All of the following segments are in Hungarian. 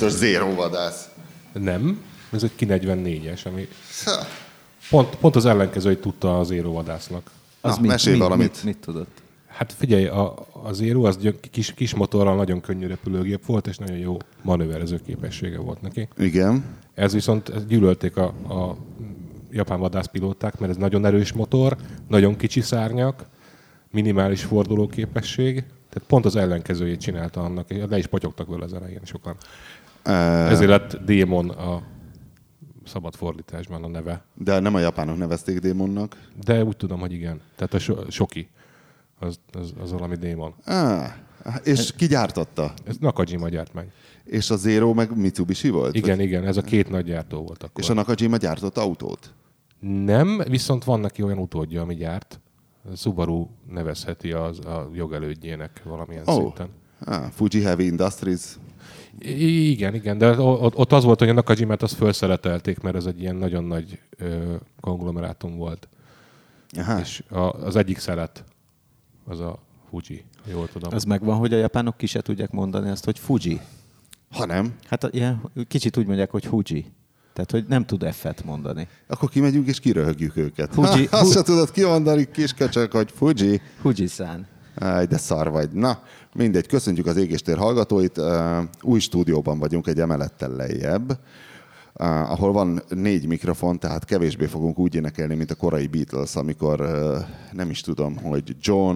biztos Zero vadász. Nem, ez egy 944-es, ami pont az ellenkezőjét tudta az Zero vadásznak. Na, mesélj valamit. Mit tudott? Hát figyelj, a Zero az kis motorral nagyon könnyű repülőgép volt, és nagyon jó manőverező képessége volt neki. Igen. Ez viszont gyűlölték a japán vadászpilóták, mert ez nagyon erős motor, nagyon kicsi szárnyak, minimális fordulóképesség, tehát pont az ellenkezőjét csinálta annak, és le is potyogtak vele az elején sokan. Ezért lett Démon a szabad fordításban a neve. De nem a japánok nevezték Démonnak. De úgy tudom, hogy igen. Tehát a Shoki, az valami Démon. És ki gyártotta? Ez Nakajima gyárt meg. És a Zero meg Mitsubishi volt? Igen, ez a két nagy gyártó volt akkor. És a Nakajima gyártott autót? Nem, viszont van neki olyan utódja, ami gyárt. Subaru nevezheti a jogelődjének valamilyen szinten. Fuji Heavy Industries. Igen, de ott az volt, hogy a Nakajimát azt felszeretelték, mert ez egy ilyen nagyon nagy konglomerátum volt. Aha. És az egyik szelet az a Fuji, jól tudom. Az megvan, hogy a japánok ki se tudják mondani azt, hogy Fuji. Ha nem? Hát ilyen, kicsit úgy mondják, hogy Fuji. Tehát, hogy nem tud F-et mondani. Akkor kimegyünk és kiröhögjük őket. Fuji, azt se tudod kimondani, kiskacsok, hogy Fuji. Fuji-san. Áj, de szar vagy. Na, mindegy, köszönjük az Égéstér hallgatóit. Új stúdióban vagyunk, egy emelettel lejjebb, ahol van 4 mikrofon, tehát kevésbé fogunk úgy énekelni, mint a korai Beatles, amikor nem is tudom, hogy John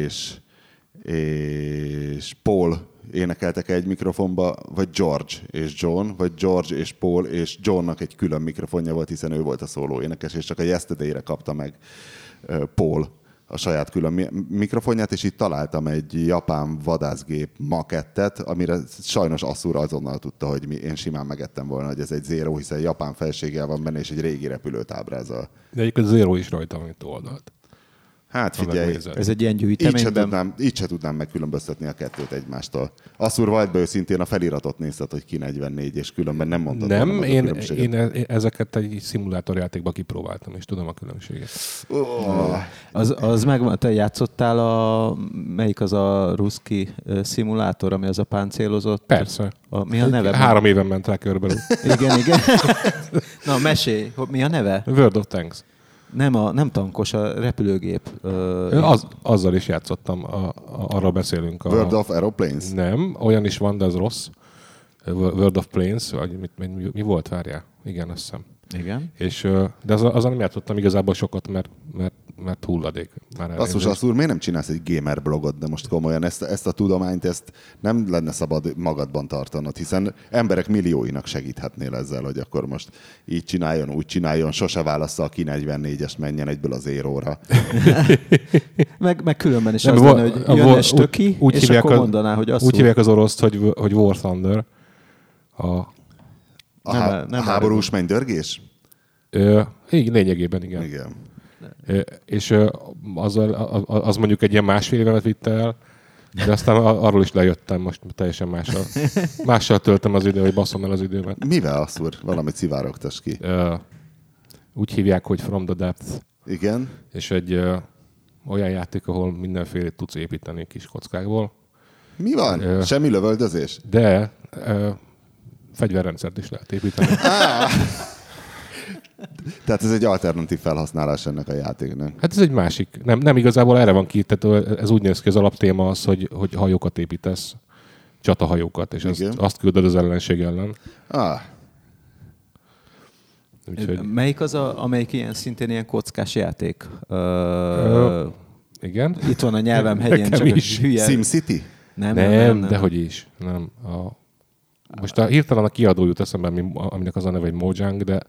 és Paul énekeltek egy mikrofonba, vagy George és John, vagy George és Paul, és Johnnak egy külön mikrofonja volt, hiszen ő volt a szóló énekes, és csak a Yesterday-re kapta meg Paul a saját külön mikrofonját, és itt találtam egy japán vadászgép makettet, amire sajnos Asszúr azonnal tudta, hogy én simán megettem volna, hogy ez egy Zero, hiszen japán felséggel van benne, és egy régi repülőt ábrázol. De egyébként Zero is rajta, amit oldalt. Hát figyelj, ez egy ilyen gyűjteményben. így se tudnám megkülönböztetni a kettőt egymástól. Asszúr, vald be őszintén, a feliratot nézted, hogy 944, és különben nem mondtad. Nem, én ezeket egy szimulátorjátékban kipróbáltam, és tudom a különbséget. Az megvan, te játszottál melyik az a ruszki szimulátor, ami az a páncélozott? Persze. Mi a neve? 3 éven ment rá körülbelül. Igen. Na, mesélj, mi a neve? World of Tanks. Nem tankos, a repülőgép. Azzal is játszottam, arról beszélünk. World of Aeroplanes? Nem, olyan is van, de az rossz. World of Planes, vagy mi volt, várjál? Igen, azt hiszem. Igen. De azzal nem játszottam igazából sokat, mert hulladék. Asszúr, miért nem csinálsz egy gamer blogot, de most komolyan ezt a tudományt, ezt nem lenne szabad magadban tartanod, hiszen emberek millióinak segíthetnél ezzel, hogy akkor most így csináljon, úgy csináljon, sose válassza a 944-est, menjen egyből az Zero-ra. meg különben is az lenne, hogy jönne stöki, és akkor mondaná, hogy Asszúr. Úgy hívják az oroszt, hogy War Thunder. Nem háborús mennydörgés? Igen, lényegében igen. És az mondjuk egy ilyen 1,5 évet vitte el, de aztán arról is lejöttem, most teljesen mással töltöm az időt, hogy basszom el az időmet. Mivel, Asszúr? Valamit szivárogtass ki. Úgy hívják, hogy From the Depth. Igen. És egy olyan játék, ahol mindenféle tudsz építeni kis kockákból. Mi van? Semmi lövöldözés? De fegyverrendszert is lehet építeni. Tehát ez egy alternatív felhasználás ennek a játéknak. Hát ez egy másik. Nem igazából erre van ki, tehát ez úgy néz ki, az alaptéma az, hogy hajókat építesz, csatahajókat, és azt küldöd az ellenség ellen. Úgyhogy... Melyik az, amelyik szintén ilyen kockás játék? Igen. Itt van a nyelvem hegyén, csak is. Hülye. SimCity? Nem, dehogy is. Nem. Most hirtelen a kiadó jut eszembe, aminek az a neve, hogy Mojang, de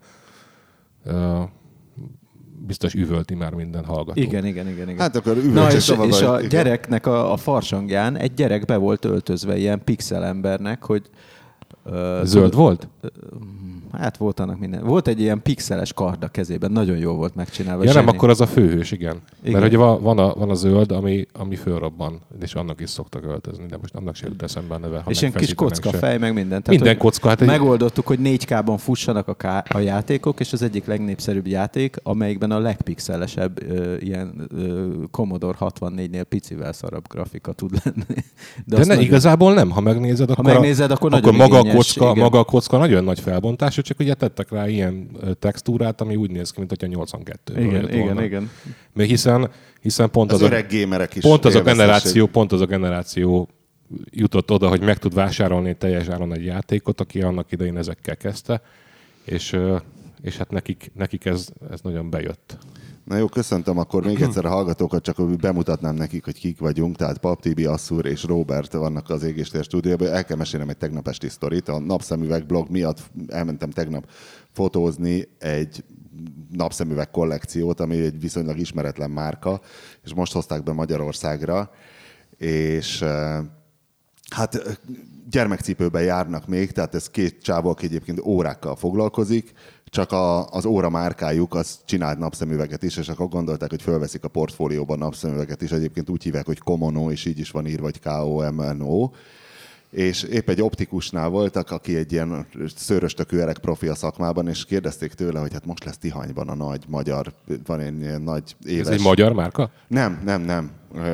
biztos üvölti már minden hallgató. Igen. Hát akkor és a gyereknek a farsangján egy gyerek be volt öltözve ilyen pixel embernek, hogy... Zöld volt? Hát volt annak minden. Volt egy ilyen pixeles kard a kezében, nagyon jó volt megcsinálva. Ja nem, akkor az a főhős, igen. Mert hogy van a zöld, ami fölrobban, és annak is szoktak öltözni, de most annak sem jut eszembe a neve. És ilyen kis kocka fej, meg minden. Tehát, minden kocka. Hát megoldottuk, hogy 4K-ban fussanak a játékok, és az egyik legnépszerűbb játék, amelyikben a legpixelesebb ilyen Commodore 64-nél picivel szarabb grafika tud lenni. De igazából nem, ha megnézed, akkor nagyon maga maga a kocka nagyon nagy felbontású, csak ugye tettek rá ilyen textúrát, ami úgy néz ki, mint hogyha 82. Igen. Mert hiszen pont az öreg gémerek is pont az a generáció jutott oda, hogy meg tud vásárolni teljes áron egy játékot, aki annak idején ezekkel kezdte, és hát nekik ez nagyon bejött. Na jó, köszöntöm akkor még egyszer a hallgatókat, csak hogy bemutatnám nekik, hogy kik vagyunk. Tehát Pap Tibi, Asszúr és Robert vannak az Égéstér stúdióban. El kell mesélnem egy tegnap esti sztorit. A Napszemüveg blog miatt elmentem tegnap fotózni egy napszemüveg kollekciót, ami egy viszonylag ismeretlen márka, és most hozták be Magyarországra, és hát gyermekcipőben járnak még, tehát ez két csávó, aki egyébként órákkal foglalkozik, csak az óra márkájuk az csinált napszemüveget is, és akkor gondolták, hogy fölveszik a portfólióban napszemüveget is, egyébként úgy hívják, hogy Komono, és így is van írva, vagy KOMNO. És épp egy optikusnál voltak, aki egy ilyen szőröstökű öreg profi a szakmában, és kérdezték tőle, hogy hát most lesz Tihanyban a nagy magyar, van egy ilyen nagy éves... Ez egy magyar márka? Nem.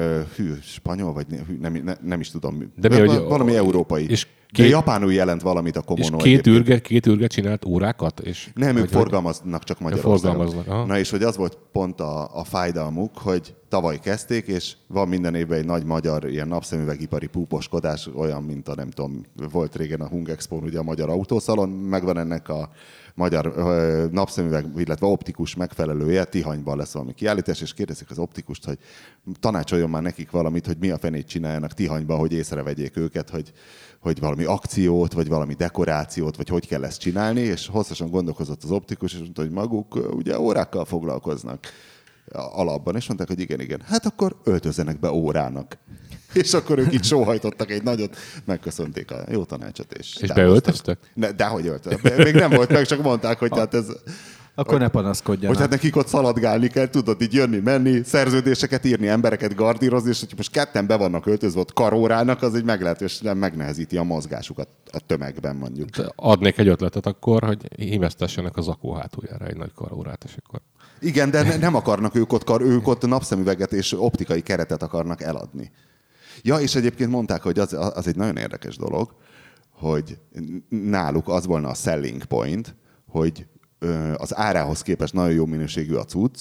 Spanyol, vagy nem is tudom. De valami európai. És japánul jelent valamit a Komono. És két ürge csinált órákat? És nem, ők forgalmaznak csak Magyarországon. Ja, na és hogy az volt pont a fájdalmuk, hogy tavaly kezdték, és van minden évben egy nagy magyar ilyen napszemüvegipari púposkodás, olyan, mint a nem tudom, volt régen a Hung Expo-n ugye a magyar autószalon, megvan ennek a magyar napszemüveg, illetve optikus megfelelője, Tihanyban lesz valami kiállítás, és kérdezik az optikust, hogy tanácsoljon már nekik valamit, hogy mi a fenét csináljanak Tihanyban, hogy észrevegyék őket, hogy valami akciót, vagy valami dekorációt, vagy hogy kell ezt csinálni, és hosszasan gondolkozott az optikus, és mondta, hogy maguk ugye órákkal foglalkoznak alapban, és mondták, hogy igen, hát akkor öltözzenek be órának. És akkor ők itt sóhajtottak egy nagyot, megköszönték a jó tanácsot. És beöltöztek? Dehogy öltöztek. Még nem volt meg, csak mondták, hogy hát ez... Akkor ne panaszkodjanak. Hogy hát nekik ott szaladgálni kell, tudod, így jönni, menni, szerződéseket írni, embereket gardírozni, és hogy most ketten be vannak öltözve ott karórának, az egy meglehetősen megnehezíti a mozgásukat a tömegben mondjuk. Adnék egy ötletet akkor, hogy hímeztessenek a zakó hátuljára egy nagy karórát, és akkor... Igen, de nem akarnak ők ott napszemüveget és optikai keretet akarnak eladni. Ja, és egyébként mondták, hogy az egy nagyon érdekes dolog, hogy náluk az volna a selling point, hogy az árához képest nagyon jó minőségű a cucc,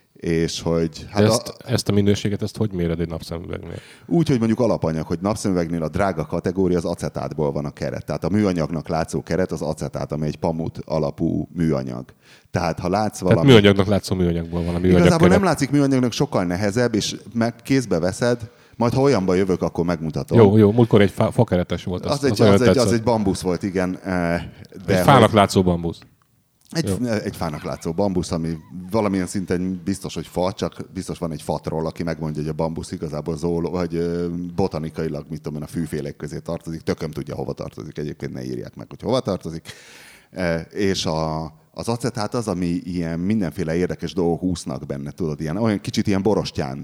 és hogy... Hát ezt a minőséget, ezt hogy méred egy napszemüvegnél? Úgy, hogy mondjuk alapanyag, hogy napszemüvegnél a drága kategória az acetátból van a keret. Tehát a műanyagnak látszó keret az acetát, ami egy pamut alapú műanyag. Tehát ha látsz valami... Tehát műanyagnak látszó műanyagból van a műanyag Igazából keret. nem látszik műanyagnak, sokkal nehezebb, és meg kézbe veszed, majd ha olyanba jövök, akkor megmutatom. Jó, múltkor egy fakeretes volt. Az egy bambusz volt, igen. De egy fának látszó bambusz. Egy fának látszó bambusz, ami valamilyen szinten biztos, hogy fa, csak biztos van egy fatról, aki megmondja, hogy a bambusz igazából vagy botanikailag, mit tudom én, a fűfélék közé tartozik. Tököm tudja, hova tartozik. Egyébként ne írják meg, hogy hova tartozik. És az acetát az, ami ilyen mindenféle érdekes dolgok úsznak benne, tudod, olyan kicsit ilyen borostyán.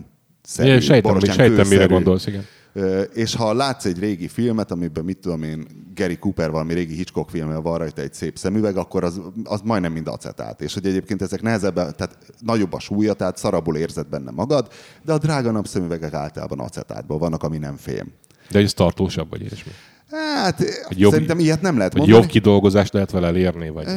Sejtem, mire gondolsz, igen. És ha látsz egy régi filmet, amiben mit tudom én, Gary Cooper valami régi Hitchcock filmben van rajta egy szép szemüveg, akkor az majdnem mind acetát. És hogy egyébként ezek nehezebben, tehát nagyobb a súlya, tehát szarabul érzed benne magad, de a drága napszemüvegek általában acetátból vannak, ami nem fém. De ez tartósabb, vagy ilyesmi? Hát szerintem ilyet nem lehet mondani. Jobb kidolgozást lehet vele elérni, vagy?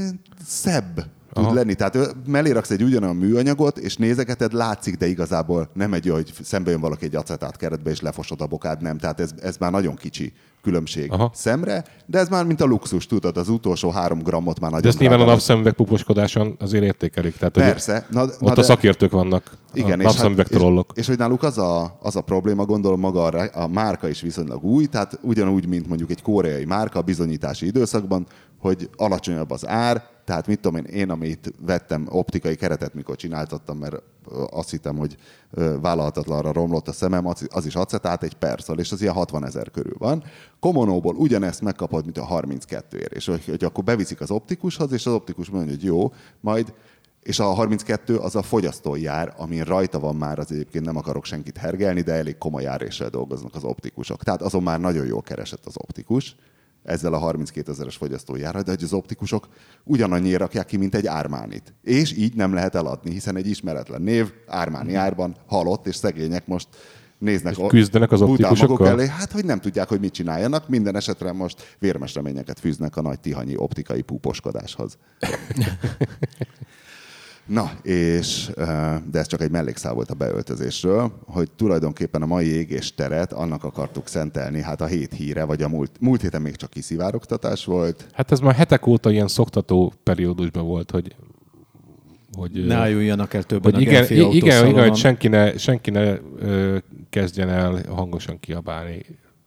Szebb tud lenni. Tehát mellé raksz egy ugyanolyan műanyagot, és nézegeted, látszik, de igazából nem egy olyan, hogy szembe jön valaki egy acetát keretbe, és lefosod a bokád, nem. Tehát ez már nagyon kicsi különbség szemre, de ez már mint a luxus, tudod, az utolsó 3 grammot már nagyon. De ezt nyilván a napszemüveg puposkodáson azért értékelik. Tehát, persze. Ott a szakértők vannak, igen, a napszemüveg trollok. És hogy náluk az a probléma, gondolom maga a márka is viszonylag új, tehát ugyanúgy, mint mondjuk egy koreai márka a bizonyítási időszakban, hogy alacsonyabb az ár, tehát mit tudom én, amit vettem optikai keretet, mikor csináltattam, mert azt hittem, hogy vállalhatatlanra romlott a szemem, az is acetát egy perccal, és az ilyen 60 000 körül van. Komonóból ugyanezt megkapod, mint a 32 ér, és hogy akkor beviszik az optikushoz, és az optikus mondja, hogy jó, majd, és a 32 az a fogyasztói ár, amin rajta van már, az egyébként nem akarok senkit hergelni, de elég komoly áréssel dolgoznak az optikusok. Tehát azon már nagyon jól keresett az optikus, ezzel a 32 000-es fogyasztói árral, de hogy az optikusok ugyanannyira rakják ki, mint egy Armanit. És így nem lehet eladni, hiszen egy ismeretlen név Armani árban halott, és szegények most néznek, küzdenek az bután maguk optikusokkal? elé, hát hogy nem tudják, hogy mit csináljanak. Minden esetre most vérmes reményeket fűznek a nagy tihanyi optikai púposkodáshoz. Na, és, de ez csak egy mellékszál volt a beöltözésről, hogy tulajdonképpen a mai égésteret annak akartuk szentelni, hát a hét híre, vagy a múlt héten még csak kiszivárogtatás volt. Hát ez már hetek óta ilyen szoktató periódusban volt, hogy ne álljuljanak el többen hogy a Genfi autószalonon. hogy senki ne kezdjen el hangosan kiabálni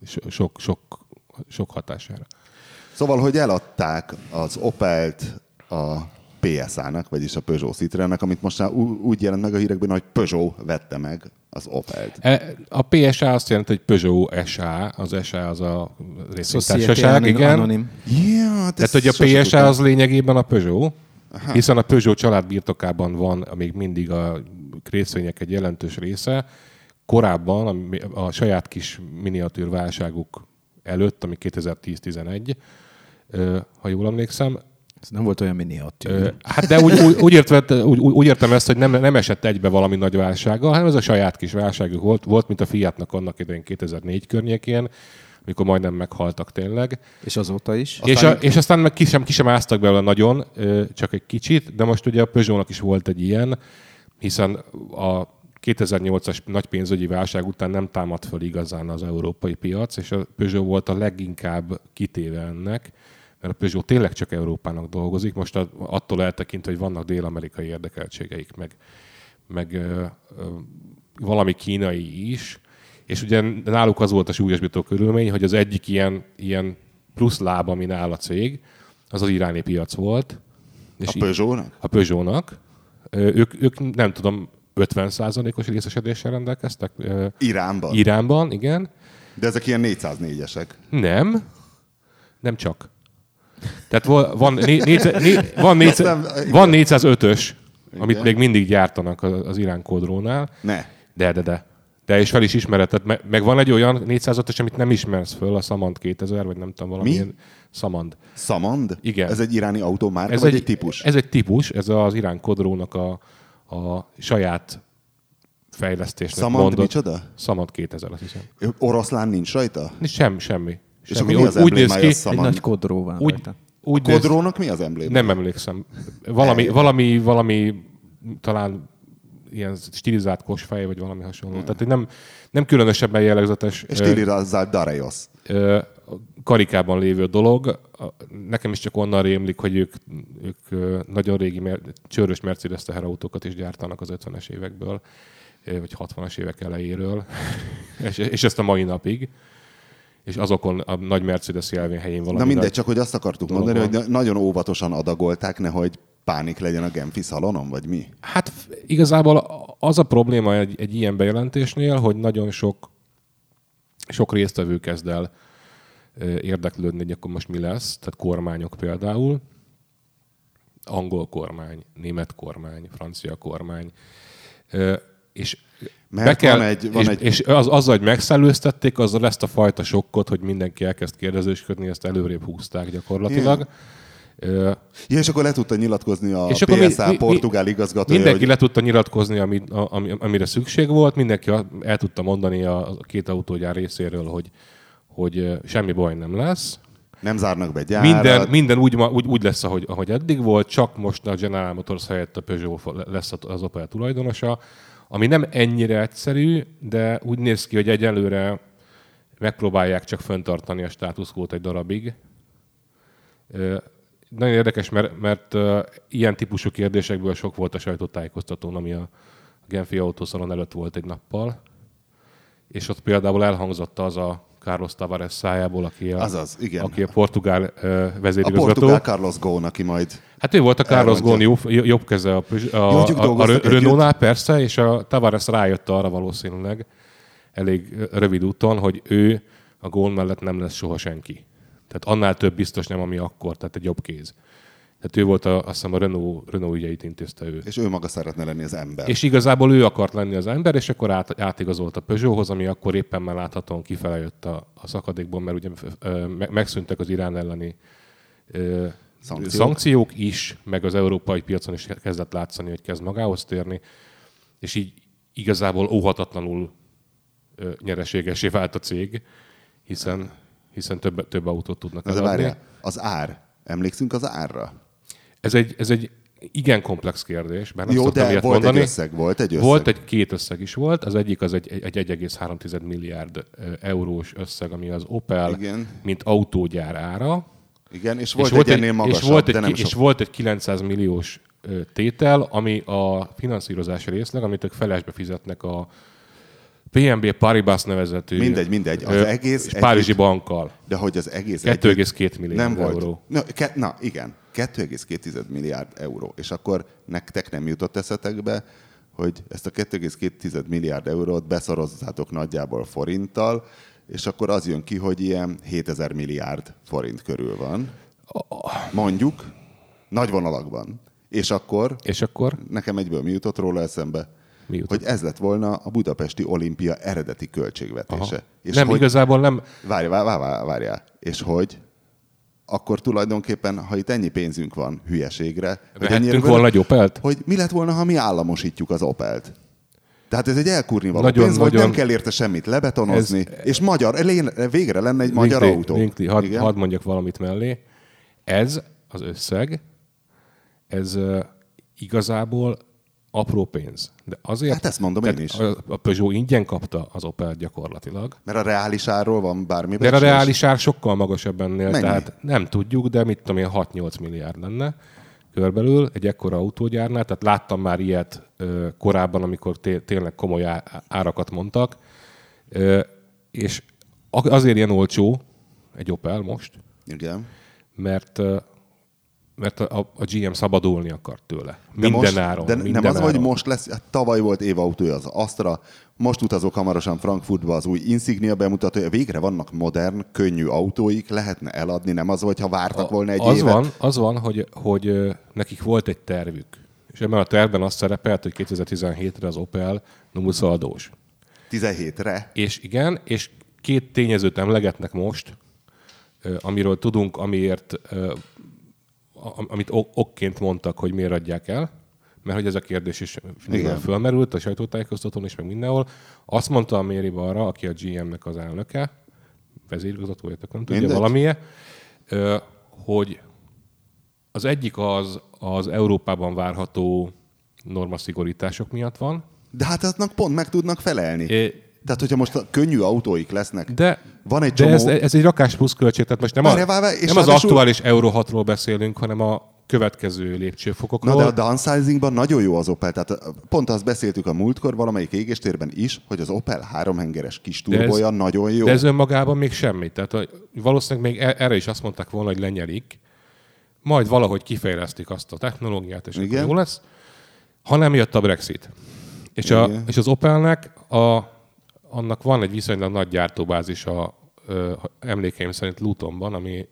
sok hatására. Szóval, hogy eladták az Opelt a PSA-nak, vagyis a Peugeot Citroennek, amit most már úgy jelent meg a hírekben, hogy Peugeot vette meg az Opelt. A PSA azt jelenti, hogy Peugeot SA, az SA az a részvénytársaság, igen. Anonim. Yeah, tehát, hogy a PSA az lényegében a Peugeot, hiszen a Peugeot család birtokában van még mindig a részvények egy jelentős része. Korábban a saját kis miniatűr válságuk előtt, ami 2010-11, ha jól emlékszem. Ez nem volt olyan miniatűr. Hát de úgy értem ezt, hogy nem esett egybe valami nagy válsággal, hanem ez a saját kis válságuk volt, mint a Fiatnak annak idején 2004 környékén, amikor majdnem meghaltak tényleg. És azóta is. És aztán meg ki sem áztak belőle nagyon, csak egy kicsit, de most ugye a Peugeotnak is volt egy ilyen, hiszen a 2008-as nagy pénzügyi válság után nem támadt föl igazán az európai piac, és a Peugeot volt a leginkább kitéve ennek, mert a Peugeot tényleg csak Európának dolgozik, most attól eltekintve, hogy vannak dél-amerikai érdekeltségeik, meg valami kínai is, és ugye náluk az volt a súlyosbító körülmény, hogy az egyik ilyen plusz láb, ami áll a cég, az iráni piac volt. És a Peugeotnak? A Peugeotnak. Ők nem tudom, 50%-os részesedéssel rendelkeztek. Iránban? Iránban, igen. De ezek ilyen 404-esek. Nem csak. Tehát van 405-ös, amit még mindig gyártanak az Irán Kodrónál. Ne. De és fel is ismereted. Meg van egy olyan 405-ös, amit nem ismersz föl, a Samand 2000, vagy nem tudom, valamilyen Samand. Samand? Igen. Ez egy iráni autómárka, vagy egy típus? Ez egy típus, ez az Irán Kodrónak a saját fejlesztésnek Samand mondott. Micsoda? Samand 2000, azt hiszem. Oroszlán nincs rajta? semmi. És akkor mi az emblémája a egy nagy kodró van rajta. A kodrónak mi az embléma? Nem emlékszem. Valami talán ilyen stilizált kosfej, vagy valami hasonló. Tehát nem különösebben jellegzetes. Stilizált Darajos. Karikában lévő dolog. Nekem is csak onnan rémlik, hogy ők nagyon régi csőrös Mercedes teherautókat is gyártanak az 50-es évekből, vagy 60-as évek elejéről, és ezt a mai napig. És azokon a nagy Mercedes jelvén helyén valami. Na mindegy, csak hogy azt akartuk mondani, hogy nagyon óvatosan adagolták, nehogy pánik legyen a Genfi szalonon, vagy mi? Hát igazából az a probléma egy ilyen bejelentésnél, hogy nagyon sok résztvevő kezd el érdeklődni, hogy akkor most mi lesz, tehát kormányok például, angol kormány, német kormány, francia kormány, és és azzal, hogy megszellőztették, azzal ezt a fajta sokkot, hogy mindenki elkezd kérdezősködni, ezt előrébb húzták gyakorlatilag. És akkor le tudta nyilatkozni a PSA portugál igazgatója. Mindenki le tudta nyilatkozni, amire szükség volt, mindenki el tudta mondani a két autógyár részéről, hogy semmi baj nem lesz. Nem zárnak be gyárat. Minden úgy lesz, ahogy eddig volt, csak most a General Motors helyett a Peugeot lesz az Opel tulajdonosa, ami nem ennyire egyszerű, de úgy néz ki, hogy egyelőre megpróbálják csak fenntartani a status quót egy darabig. Nagyon érdekes, mert ilyen típusú kérdésekből sok volt a sajtótájékoztatón, ami a Genfi autószalon előtt volt egy nappal. És ott például elhangzott az a Carlos Tavares szájából, aki a portugál vezérigazgató. A portugál Carlos Ghosn, aki majd... Hát ő volt a Carlos Ghosn jobb keze a Renault-nál, persze, és a Tavares rájött arra valószínűleg elég rövid úton, hogy ő a Ghosn mellett nem lesz soha senki. Tehát annál több biztos nem, ami akkor, tehát egy jobb kéz. Tehát ő volt, azt hiszem, a Renault ügyeit intézte ő. És ő maga szeretne lenni az ember. És igazából ő akart lenni az ember, és akkor átigazolt a Peugeothoz, ami akkor éppen már láthatóan kifele jött a szakadékból, mert ugye megszűntek az Irán elleni szankciók is, meg az európai piacon is kezdett látszani, hogy kezd magához térni, és így igazából óhatatlanul nyereségesé vált a cég, hiszen több autót tudnak De eladni. várjál, az ár. Emlékszünk az árra? Ez egy igen komplex kérdés, mert Jó, de ilyet volt mondani. egy összeg. Két összeg is volt. Az egyik az egy 1,3 milliárd eurós összeg, ami az Opel, Igen. mint autógyár ára. Igen, és volt egy ennél magasabb, és volt egy 900 milliós tétel, ami a finanszírozási részleg, amit ők felesbe fizetnek a BNP Paribas nevezetű mindegy. Az egész Párizsi bankkal. De hogy az egész 2,2 milliárd nem euró. Volt. Na, igen. 2,2 milliárd euró. És akkor nektek nem jutott eszetekbe, hogy ezt a 2,2 milliárd eurót beszorozzátok nagyjából forinttal, és akkor az jön ki, hogy ilyen 7000 milliárd forint körül van. Mondjuk, nagy vonalakban. És akkor nekem egyből mi jutott róla eszembe? Hogy ez lett volna a budapesti olimpia eredeti költségvetése. És nem, hogy, igazából nem. Várjál. És hogy akkor tulajdonképpen, ha itt ennyi pénzünk van hülyeségre, vehettünk volna egy Opelt? Hogy mi lett volna, ha mi államosítjuk az Opelt? Tehát ez egy elkurnivaló pénz, vagy nem kell érte semmit lebetonozni, és végre lenne egy magyar autó. Hadd mondjak valamit mellé. Ez az összeg, ez igazából apró pénz. De azért, hát ezt mondom én is. A Peugeot ingyen kapta az Opel gyakorlatilag. Mert a reális árról van bármi becslés. De a reális ár sokkal magasabb ennél. Mennyi? Tehát nem tudjuk, de mit tudom én, 6-8 milliárd lenne körbelül egy ekkora autógyárnál. Tehát láttam már ilyet korábban, amikor tényleg komoly árakat mondtak. És azért ilyen olcsó egy Opel most, igen, mert a GM szabadulni akart tőle. Minden áron. De minden nem az, áron. hogy most lesz, hát tavaly volt évautója az Astra, most utazok hamarosan Frankfurtba az új Insignia bemutatója, végre vannak modern, könnyű autóik, lehetne eladni, nem az, hogyha vártak volna egy évet. Az van, hogy nekik volt egy tervük, és ebben a tervben azt szerepelt, hogy 2017-re az Opel nullszaldós. 17-re? És igen, és két tényezőt emlegetnek most, amiről tudunk, amit okként mondtak, hogy miért adják el, mert hogy ez a kérdés is fölmerült a sajtótájékoztatón is, meg mindenhol. Azt mondta a Méri Balra, aki a GM-nek az elnöke, vezérigazgatója, nem tudja valamilyen, hogy az egyik az Európában várható normaszigorítások miatt van. De hát aznak pont meg tudnak felelni. Tehát, hogyha most könnyű autóik lesznek, van egy csomó... De ez egy rakás plusz költség, tehát most nem az aktuális Euro 6-ról beszélünk, hanem a következő lépcsőfokokról. Na, de a downsizingban nagyon jó az Opel. Tehát pont azt beszéltük a múltkor valamelyik égéstérben is, hogy az Opel 3-hengeres kis turbója nagyon jó. De ez önmagában még semmi. Tehát valószínűleg még erre is azt mondták volna, hogy lenyelik. Majd valahogy kifejlesztik azt a technológiát, és akkor jó lesz. Ha nem jött a Brexit. És az Opelnek annak van egy viszonylag nagy gyártóbázisa, emlékeim szerint Lutonban, ami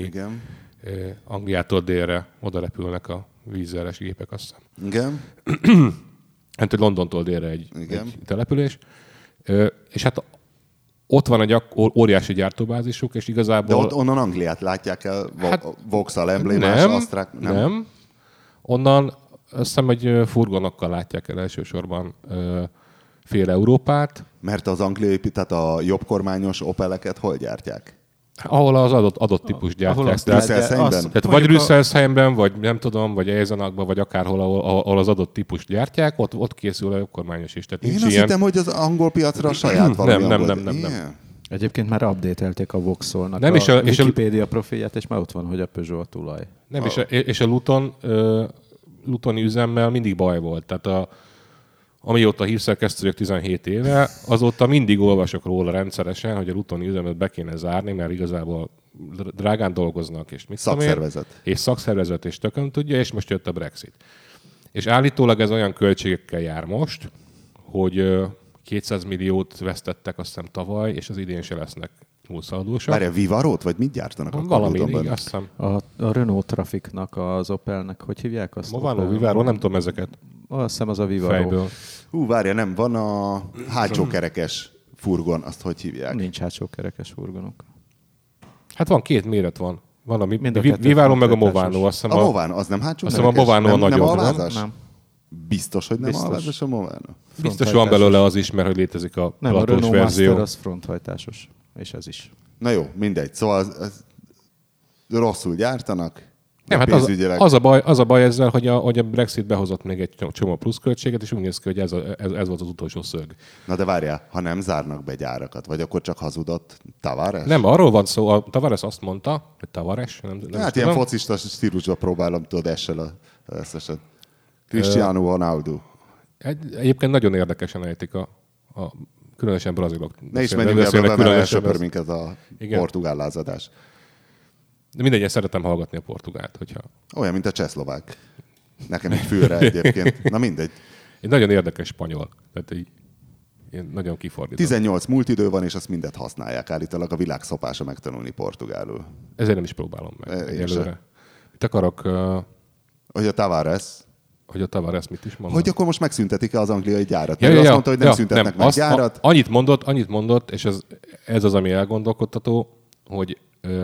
Angliától délre oda repülnek a vízzeles gépek, azt hiszem. Igen. Hát Londontól délre egy település. És hát ott van egy óriási gyártóbázisuk, és igazából... De ott onnan Angliát látják el, Vauxhall emblémás, Astrák? Nem. Onnan azt hiszem, hogy furgonokkal látják el elsősorban fél Európát. Mert az angliai, tehát a jobbkormányos Opeleket hol gyártják? Ahol az adott típus gyártják. Tehát vagy Rüsszelszheimben, vagy nem tudom, vagy Eisenachban, vagy akárhol, ahol az adott típus gyártják, ott készül a jobbkormányos is. Tehát én azt hittem, hogy az angol piacra saját valami nem. Egyébként már update-elték a Vauxhallnak a Wikipédia profilját, és már ott van, hogy a Peugeot a tulaj. Nem, és a Lutoni üzemmel mindig baj volt. Tehát amióta hírszerkesztők 17 éve, azóta mindig olvasok róla rendszeresen, hogy a Lutoni üzemet be kéne zárni, mert igazából drágán dolgoznak, és mit szakszervezet. És szakszervezet, és tökön tudja, és most jött a Brexit. És állítólag ez olyan költségekkel jár most, hogy 200 milliót vesztettek azt hiszem tavaly, és az idén se lesznek nullszaldósak. Várja, Vivarót, vagy mit gyártanak? Valami, azt hiszem. A Renault Trafiknak, az Opelnek, hogy hívják azt? Movano, Vivaro, nem tudom ezeket. Azt hiszem az a Vivaro. Fejből. Várja, nem, van a hátsó kerekes furgon, azt hogy hívják? Nincs hátsó kerekes furgonok. Hát van, két méret van. Van a Vivaro meg a Movano. A Movano, az nem hátsó kerekes? Azt hiszem a Movano a nagyobb, nem? Biztos, hogy nem Biztos. alvázas a Movano? Biztos van belőle az is, mert hogy létezik a Nem, a platós Renault verzió. Master az fronthajtásos, és ez is. Na jó, mindegy. Szóval ez rosszul gyártanak. Nem, hát pénzügyileg- az a baj ezzel, hogy a Brexit behozott még egy csomó pluszköltséget, és úgy néz ki, hogy ez volt az utolsó szög. Na de várjál, ha nem zárnak be gyárakat, vagy akkor csak hazudott Tavares? Nem, arról van szó, a Tavares azt mondta, hogy Tavares, nem Hát is ilyen tudom. focista stílusban próbálom, tudod, essel a összeset. Cristiano Ronaldo. Egyébként nagyon érdekesen ejtik a különösen brazilok. Ne is Beszélnek menjünk ebbe, mert különösen elsöpör minket a Igen. portugál lázadás. De mindegy, szeretem hallgatni a portugált, hogyha... Olyan, mint a csehszlovák. Nekem egy fülre egyébként. Na mindegy. Egy nagyon érdekes spanyol. Tehát így nagyon kifordítom. 18 múlt idő van, és azt mindet használják. Állítólag a világ szopása megtanulni portugálul. Ezért nem is próbálom meg Én egyelőre. sem. Itt akarok, Hogy a Tavares, hogy a Tavares mit is mondott. hogy akkor most megszüntetik-e az angliai gyárat? Mert azt mondta, hogy nem szüntetnek meg gyárat. Annyit mondott, és ez az, ami elgondolkodtató, hogy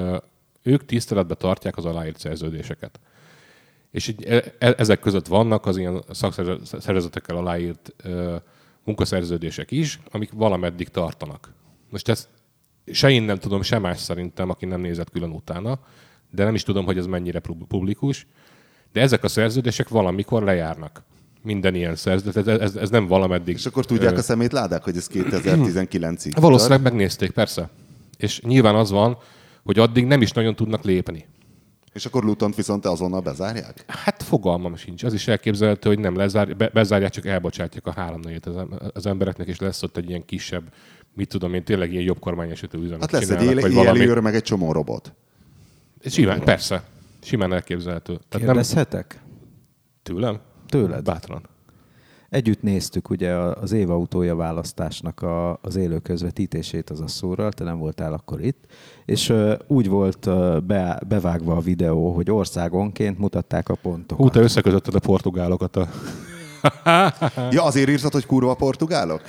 ők tiszteletbe tartják az aláírt szerződéseket. És így ezek között vannak az ilyen szakszervezetekkel aláírt munkaszerződések is, amik valameddig tartanak. Most ezt se én nem tudom, se más szerintem, aki nem nézett külön utána, de nem is tudom, hogy ez mennyire publikus, de ezek a szerződések valamikor lejárnak. Minden ilyen szerződés, ez nem valameddig. És akkor tudják a szemétládák, hogy ez 2019-ig. Valószínűleg megnézték, persze. És nyilván az van, hogy addig nem is nagyon tudnak lépni. És akkor Lutont viszont azonnal bezárják? Hát fogalmam sincs. Az is elképzelhető, hogy nem bezárják, csak elbocsátják a 3-4 az embereknek, és lesz ott egy ilyen kisebb, mit tudom én, tényleg ilyen jobb kormányosító üzemet Hát lesz egy csinálnak, vagy éjjeli őr, meg egy csomó robot. Simán, persze. Simán elképzelhető. Tehát nem Kérdezhetek? tőlem? Tőled. Bátran. Együtt néztük ugye az évautója választásnak az élő közvetítését az Asszúrral, te nem voltál akkor itt, és úgy volt bevágva a videó, hogy országonként mutatták a pontokat. Hú, te összekötötted a portugálokat a... Ja, azért írtad, hogy kurva portugálok?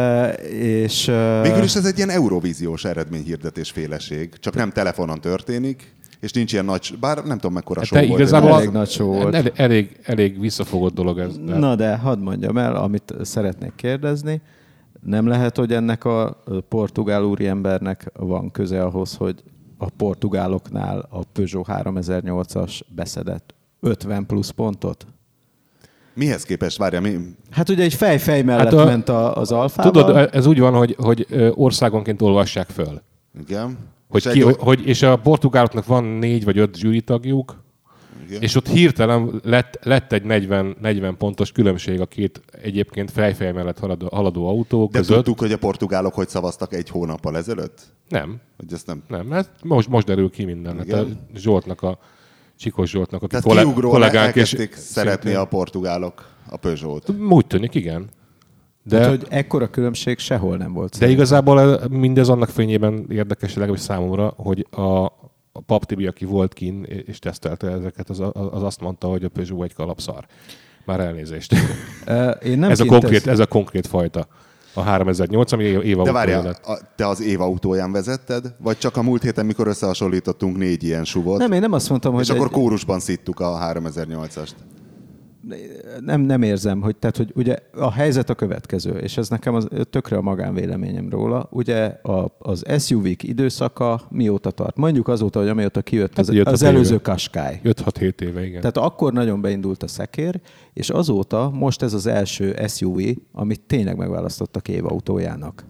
És Végül is ez egy ilyen eurovíziós eredményhirdetés féleség, csak nem telefonon történik, és nincs ilyen nagy, bár nem tudom mekkora show Te volt. igazából elég nagy show volt. Elég visszafogott dolog ez. Na de hadd mondjam el, amit szeretnék kérdezni. Nem lehet, hogy ennek a portugál úriembernek van köze ahhoz, hogy a portugáloknál a Peugeot 3008-as beszedett 50 plusz pontot? Mihez képest, várja, mi? Hát ugye egy fej mellett ment az Alfába. Tudod, ez úgy van, hogy országonként olvassák föl. Igen. És a portugáloknak van 4 vagy 5 zsűritagjuk, Igen. és ott hirtelen lett egy 40 pontos különbség a két egyébként fejfej mellett haladó autó De között. tudtuk, hogy a portugálok hogy szavaztak egy hónappal ezelőtt? Nem. Hogy ezt nem... Nem, ez most derül ki minden. Hát a Zsoltnak, Csikós Zsoltnak, aki Tehát kiugróan kollégánk, és elkezdték szeretni a portugálok a Peugeot. úgy tűnik, igen. De hogy ekkora különbség sehol nem volt. De igazából mindez annak fényében érdekes, legalábbis számomra, hogy a Pap Tibi, aki volt kint és tesztelte ezeket, az azt mondta, hogy a Peugeot egy kalapszar. Már elnézést. Én nem Ez a konkrét fajta. A 3008, ami Éva De autója várjál, lett. te az Éva autóján vezetted? Vagy csak a múlt héten, mikor összehasonlítottunk 4 ilyen suvot? Nem, én nem azt mondtam, hogy... És akkor kórusban szittuk a 3008-ast. Nem érzem, hogy ugye a helyzet a következő, és ez nekem tökre a magánvéleményem róla. Ugye az SUV-k időszaka mióta tart? Mondjuk azóta, hogy amióta kijött az előző Qashqai. 5-6-7 éve, igen. Tehát akkor nagyon beindult a szekér, és azóta most ez az első SUV, amit tényleg megválasztottak évautójának.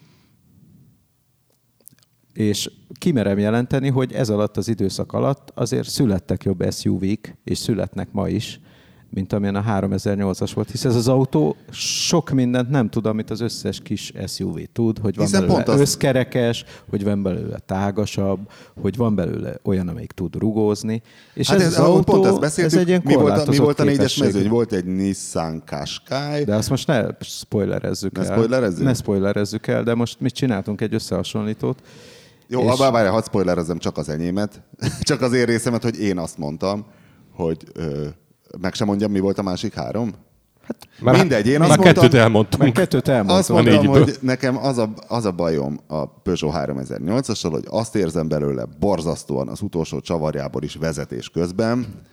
És kimerem jelenteni, hogy ez alatt az időszak alatt azért születtek jobb SUV-k, és születnek ma is, mint amilyen a 3008-as volt, hisz ez az autó sok mindent nem tud, amit az összes kis SUV tud, hogy van belőle összkerekes, hogy van belőle tágasabb, hogy van belőle olyan, amelyik tud rugózni. És hát ez az autó, pont ezt beszéltük, ez egy ilyen mi volt a 4-es képesség. mezőny? Volt egy Nissan Qashqai. De azt most ne spoilerezzük el. Ne spoilerezzük el, de most mit csináltunk egy összehasonlítót. Jó, várjál, hadd spoilerezzem csak az enyémet. Csak az én részemet, hogy én azt mondtam, hogy meg sem mondjam, mi volt a másik 3? Hát, mindegy, én azt mondtam... Már kettőt elmondtunk. Azt mondtam, hogy nekem az a bajom a Peugeot 3008-assal, hogy azt érzem belőle borzasztóan az utolsó csavarjából is vezetés közben,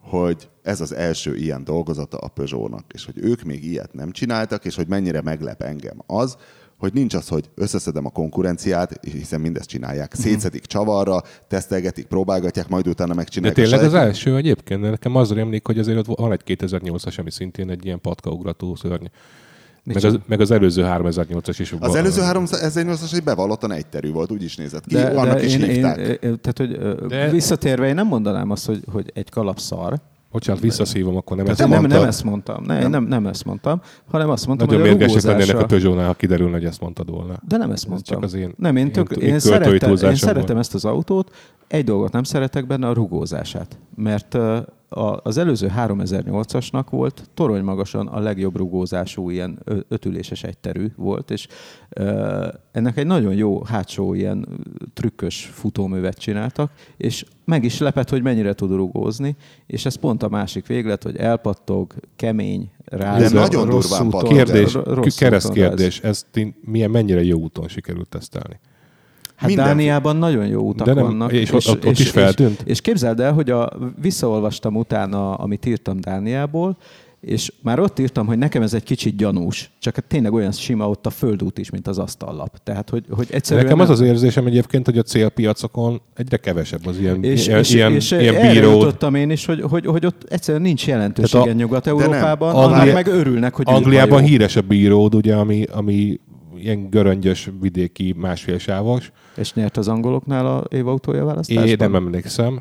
hogy ez az első ilyen dolgozata a Peugeotnak, és hogy ők még ilyet nem csináltak, és hogy mennyire meglep engem az, hogy nincs az, hogy összeszedem a konkurenciát, hiszen mindezt csinálják. Szétszedik csavarra, tesztelgetik, próbálgatják, majd utána megcsinálják. De tényleg az első egyébként, nekem az rémlik, hogy azért ott van egy 2008-as, ami szintén egy ilyen patkaugrató szörny. Meg az előző 3008-as is. Az előző 3008-as egy bevallottan egyterű volt, úgy is nézett ki, annak is hívták. Tehát, hogy visszatérve én nem mondanám azt, hogy egy kalap szar. Bocsánat, visszaszívom, akkor nem ezt mondtam. mondtad. Nem ezt mondtam. Nem ezt mondtam, hanem azt mondtam, nagyon hogy a mérgesek lennének rugózása... a Peugeotnál, ha kiderülne, hogy ezt mondtad volna. De nem ezt mondtam. Csak az én, nem, én szeretem ezt az autót. Egy dolgot nem szeretek benne, a rugózását. Mert az előző 3008-asnak volt toronymagasan a legjobb rugózású ilyen ötüléses egyterű volt, és ennek egy nagyon jó hátsó ilyen trükkös futóművet csináltak, és meg is lepett, hogy mennyire tud rugózni, és ez pont a másik véglet, hogy elpattog, kemény, ráz, de nagyon durván úton, kérdés, keresztkérdés, ezt mennyire jó úton sikerült tesztelni? Hát Dániában nagyon jó utak vannak. És ott is feltűnt? És képzeld el, hogy visszaolvastam utána, amit írtam Dániából, és már ott írtam, hogy nekem ez egy kicsit gyanús, csak tényleg olyan sima ott a földút is, mint az asztallap. Tehát, hogy egyszerűen... Nekem az érzésem egyébként, hogy a célpiacokon egyre kevesebb az ilyen és erre jutottam én is, hogy ott egyszerűen nincs jelentősége Nyugat-Európában, annak meg örülnek, hogy Angliában híres a bíród, ugye, ami ilyen göröngyös, vidéki, másfélsávos. És nyert az angoloknál a évautója választásban? Én nem emlékszem,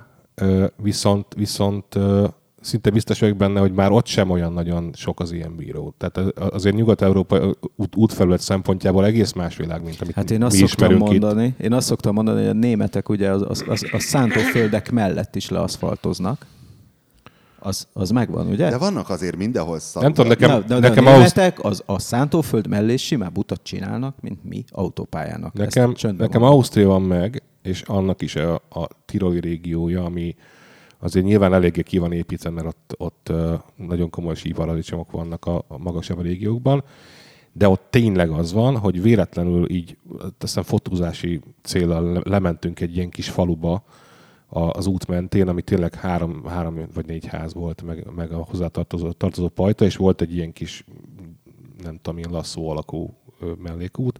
viszont szinte biztos vagyok benne, hogy már ott sem olyan nagyon sok az ilyen bíró. Tehát azért Nyugat-Európa útfelület szempontjából egész más világ, mint amit hát mi ismerünk itt. Én azt szoktam mondani, hogy a németek ugye a szántóföldek mellett is leaszfaltoznak. Az megvan, ugye? De vannak azért mindenhol szak. Nem tudom, nekem a németek a szántóföld mellé simább utat csinálnak, mint mi autópályának. Nekem Ausztria van meg, és annak is a tiroli régiója, ami azért nyilván eléggé ki van építve, mert ott nagyon komoly síparadicsomok vannak a magasabb régiókban, de ott tényleg az van, hogy véletlenül így, aztán fotózási céllal lementünk egy ilyen kis faluba, az út mentén, ami tényleg 3 vagy 4 ház volt, meg a hozzátartozó pajta, és volt egy ilyen kis, nem tudom, ilyen lasszó alakú mellékút.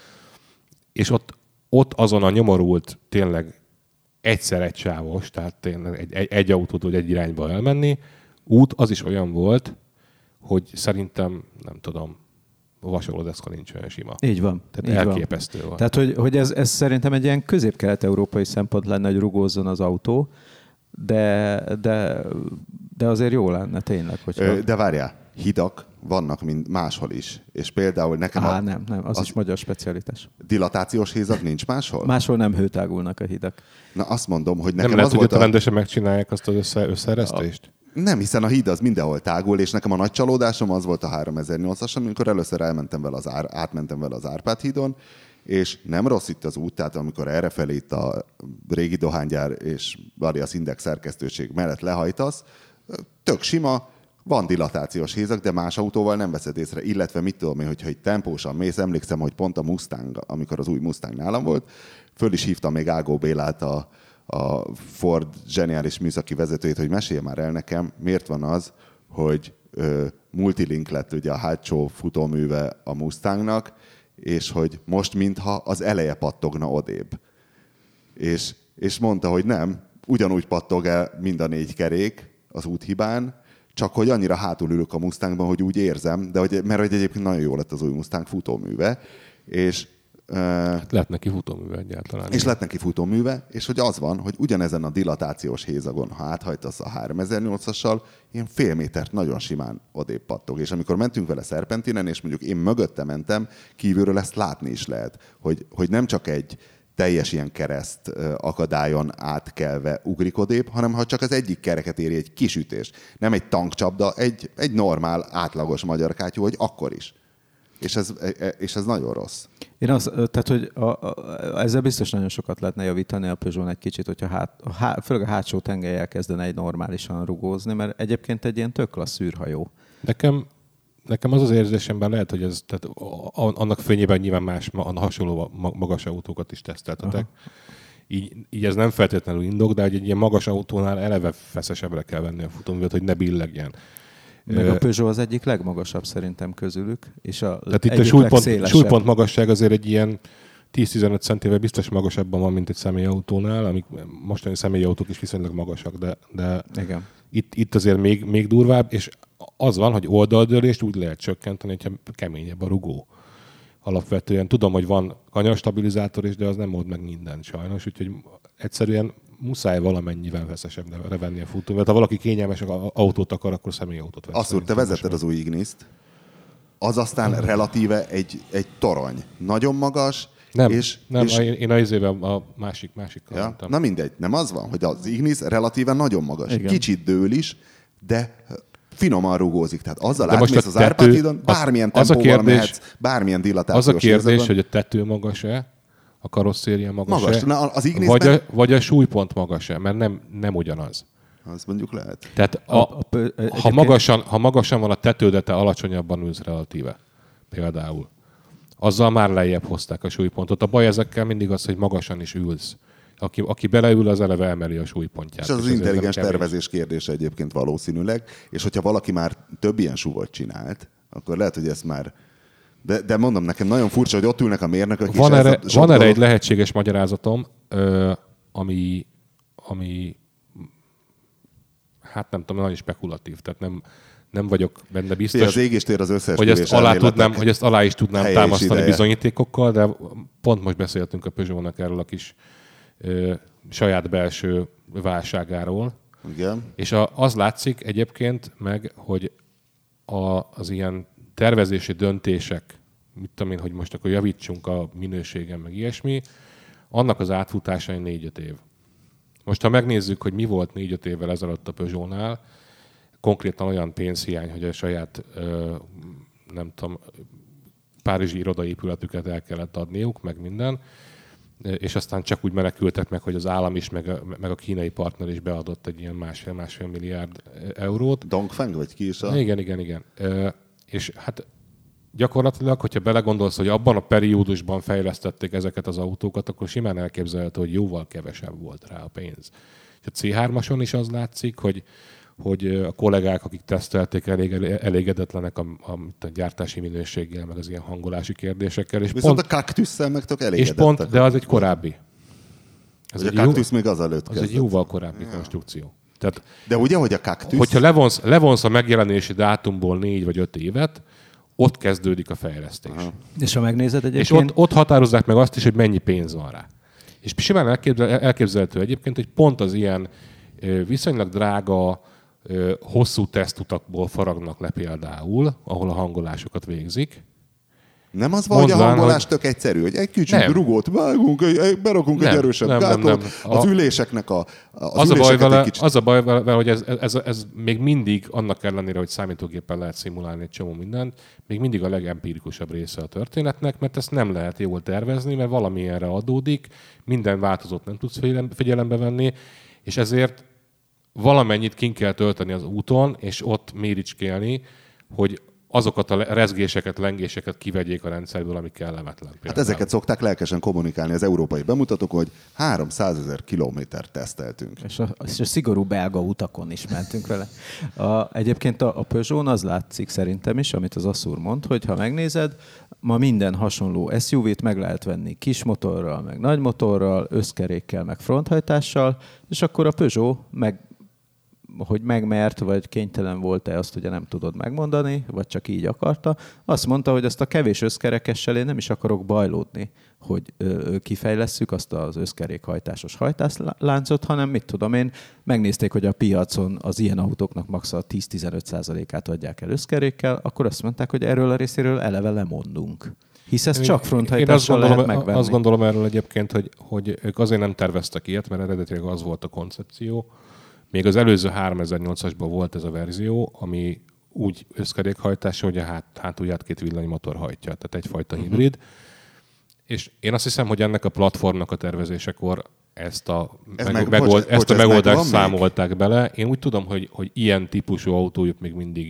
És ott azon a nyomorult, tényleg egyszer egy sávos, tehát tényleg egy autót vagy egy irányba elmenni, út az is olyan volt, hogy szerintem, nem tudom, a vasolódeszka nincs olyan sima. Így van. Tehát elképesztő van. Tehát, hogy ez szerintem egy ilyen közép-kelet-európai szempont lenne, hogy rugózzon az autó, de azért jó lenne tényleg. Hogyha... De várjál, hidak vannak mind máshol is. És például nekem nem, az is magyar specialitás. Dilatációs hézak nincs máshol? Máshol nem hőtágulnak a hidak. Na azt mondom, hogy nekem nem lehet, az volt hogy rendesen megcsinálják azt az összeeresztést? Nem, hiszen a híd az mindenhol tágul, és nekem a nagy csalódásom az volt a 3008-as, amikor először átmentem vele az Árpád hídon, és nem rossz itt az út, tehát amikor errefelé itt a régi dohánygyár és Varias Index szerkesztőség mellett lehajtasz, tök sima, van dilatációs hézak, de más autóval nem veszed észre, illetve mit tudom én, hogyha itt tempósan mész, emlékszem, hogy pont a Mustang, amikor az új Mustang nálam volt, föl is hívtam még Ágó Bélát, a Ford zseniális műszaki vezetőjét, hogy mesélj már el nekem, miért van az, hogy multilink lett ugye a hátsó futóműve a Mustangnak, és hogy most mintha az eleje pattogna odébb. És mondta, hogy nem, ugyanúgy pattog el mind a 4 kerék az úthibán, csak hogy annyira hátul ülök a Mustangban, hogy úgy érzem, mert hogy egyébként nagyon jó lett az új Mustang futóműve, és lett neki futóműve egyáltalán. És lett neki futóműve, és hogy az van, hogy ugyanezen a dilatációs hézagon, ha áthajtasz a 3008-assal, ilyen fél métert nagyon simán odébb pattog. És amikor mentünk vele szerpentinen, és mondjuk én mögötte mentem, kívülről ezt látni is lehet, hogy nem csak egy teljes ilyen kereszt akadályon átkelve ugrik odébb, hanem ha csak az egyik kereket éri egy kis ütés. Nem egy tankcsapda, egy normál, átlagos magyar kátyú, hogy akkor is. És ez nagyon rossz. Tehát, hogy ezzel biztos nagyon sokat lehetne javítani a Peugeot egy kicsit, hogyha főleg a hátsó tengely elkezdene egy normálisan rugózni, mert egyébként egy ilyen tök klassz űrhajó. Nekem az érzésemben lehet, hogy ez, tehát annak fényében nyilván más, hasonló magas autókat is teszteltetek. Aha. így ez nem feltétlenül indok, de egy ilyen magas autónál eleve feszesebbre kell venni a futóművet, hogy ne billegjen. Meg a Peugeot az egyik legmagasabb szerintem közülük, és tehát itt egyik a súlypont magasság azért egy ilyen 10-15 centivel biztos magasabban van, mint egy személyautónál, amik mostani személyautók is viszonylag magasak, de igen. Itt azért még durvább, és az van, hogy oldaldőlést úgy lehet csökkenteni, hogyha keményebb a rugó. Alapvetően tudom, hogy van kanyarstabilizátor is, de az nem old meg mindent sajnos, úgyhogy egyszerűen muszáj valamennyivel feszesebbre venni a futóművet. Ha valaki kényelmes autót akar, akkor személyautót vesz. Azt, te vezetted az új Igniszt, az aztán relatíve egy torony. Nagyon magas, én az évben a másikkal ja? Na mindegy, nem az van, hogy az Ignis relatíve nagyon magas. Igen. Kicsit dől is, de finoman rugózik. Tehát azzal átmész az Árpád-hídon, bármilyen tempóval mehetsz, bármilyen dilatációs Az a kérdés, érzetben. hogy a tető magas-e, a karosszéria magas-e, magas. Na, az Ignisben... vagy a súlypont magas-e, mert nem ugyanaz. Az mondjuk lehet. Tehát ha magasan van a tető, de te alacsonyabban ülsz relatíve, például, azzal már lejjebb hozták a súlypontot. A baj ezekkel mindig az, hogy magasan is ülsz. Aki beleül, az eleve emeli a súlypontját. És az intelligens tervezés kérdése egyébként valószínűleg, és hogyha valaki már több ilyen súlyt csinált, akkor lehet, hogy ezt már... De mondom, nekem nagyon furcsa, hogy ott ülnek a mérnökök. Van erre egy lehetséges magyarázatom, ami hát nem tudom, nagyon spekulatív, tehát nem vagyok benne biztos, az égéstér az összes hogy ezt alá is tudnám támasztani bizonyítékokkal, de pont most beszéltünk a Peugeot-nak erről a kis saját belső válságáról. Igen. És az látszik egyébként meg, hogy az ilyen tervezési döntések, mit tudom én, hogy most akkor javítsunk a minőségen, meg ilyesmi, annak az átfutása 4-5 év. Most ha megnézzük, hogy mi volt 4-5 évvel ezelőtt a Peugeotnál, konkrétan olyan pénzhiány, hogy a saját, nem tudom, párizsi irodaépületüket el kellett adniuk, meg minden, és aztán csak úgy menekültek meg, hogy az állam is, meg a kínai partner is beadott egy ilyen másfél milliárd eurót. Dongfeng vagy ki is? Igen. És hát gyakorlatilag, hogyha belegondolsz, hogy abban a periódusban fejlesztették ezeket az autókat, akkor simán elképzelhető, hogy jóval kevesebb volt rá a pénz. És a C3-ason is az látszik, hogy a kollégák, akik tesztelték, elégedetlenek a gyártási minőséggel, meg az ilyen hangolási kérdésekkel. És viszont a Cactusszel meg tök elégedettek. De az egy korábbi. A Cactus még azelőtt kezdett. Az egy jóval korábbi konstrukció. Tehát, de ugye, hogy a Cactus... Hogyha levonsz a megjelenési dátumból 4 vagy 5 évet, ott kezdődik a fejlesztés. Aha. És ha megnézed egyébként... És ott határozzák meg azt is, hogy mennyi pénz van rá. És simán elképzelhető egyébként, hogy pont az ilyen viszonylag drága, hosszú tesztutakból faragnak le például, ahol a hangolásokat végzik. Nem az van, hogy a hangolás tök egyszerű, hogy egy kicsit rugót vágunk, berakunk egy erősebb gátot, az üléseknek az a baj vele, hogy ez még mindig, annak ellenére, hogy számítógéppel lehet szimulálni egy csomó mindent, még mindig a legempirikusabb része a történetnek, mert ezt nem lehet jól tervezni, mert valami erre adódik, minden változót nem tudsz figyelembe venni, és ezért valamennyit kin kell tölteni az úton, és ott méricskélni, hogy azokat a rezgéseket, lengéseket kivegyék a rendszerből, ami kellemetlen. Például. Hát ezeket szokták lelkesen kommunikálni az európai bemutatók, hogy 300 000 kilométert teszteltünk. És a szigorú belga utakon is mentünk vele. Egyébként a Peugeot az látszik szerintem is, amit az Asszúr mond, hogy ha megnézed, ma minden hasonló SUV-t meg lehet venni kis motorral, meg nagy motorral, összkerékkel, meg fronthajtással, és akkor a Peugeot hogy megmert, vagy kénytelen volt-e, azt ugye nem tudod megmondani, vagy csak így akarta. Azt mondta, hogy azt a kevés összkerekessel én nem is akarok bajlódni, hogy kifejlesszük azt az összkerékhajtásos hajtásláncot, hanem mit tudom én, megnézték, hogy a piacon az ilyen autóknak max a 10-15%-át adják el összkerékkel, akkor azt mondták, hogy erről a részéről eleve lemondunk. Hisz ezt csak fronthajtással lehet megvenni. Azt gondolom erről egyébként, hogy ők azért nem terveztek ilyet, mert eredetileg az volt a koncepció. Még az előző 3008-asban volt ez a verzió, ami úgy összkerékhajtása, hogy a hátulját 2 villanymotor hajtja, tehát egyfajta hibrid. És én azt hiszem, hogy ennek a platformnak a tervezésekor ezt a megoldást számolták bele. Én úgy tudom, hogy ilyen típusú autójuk még mindig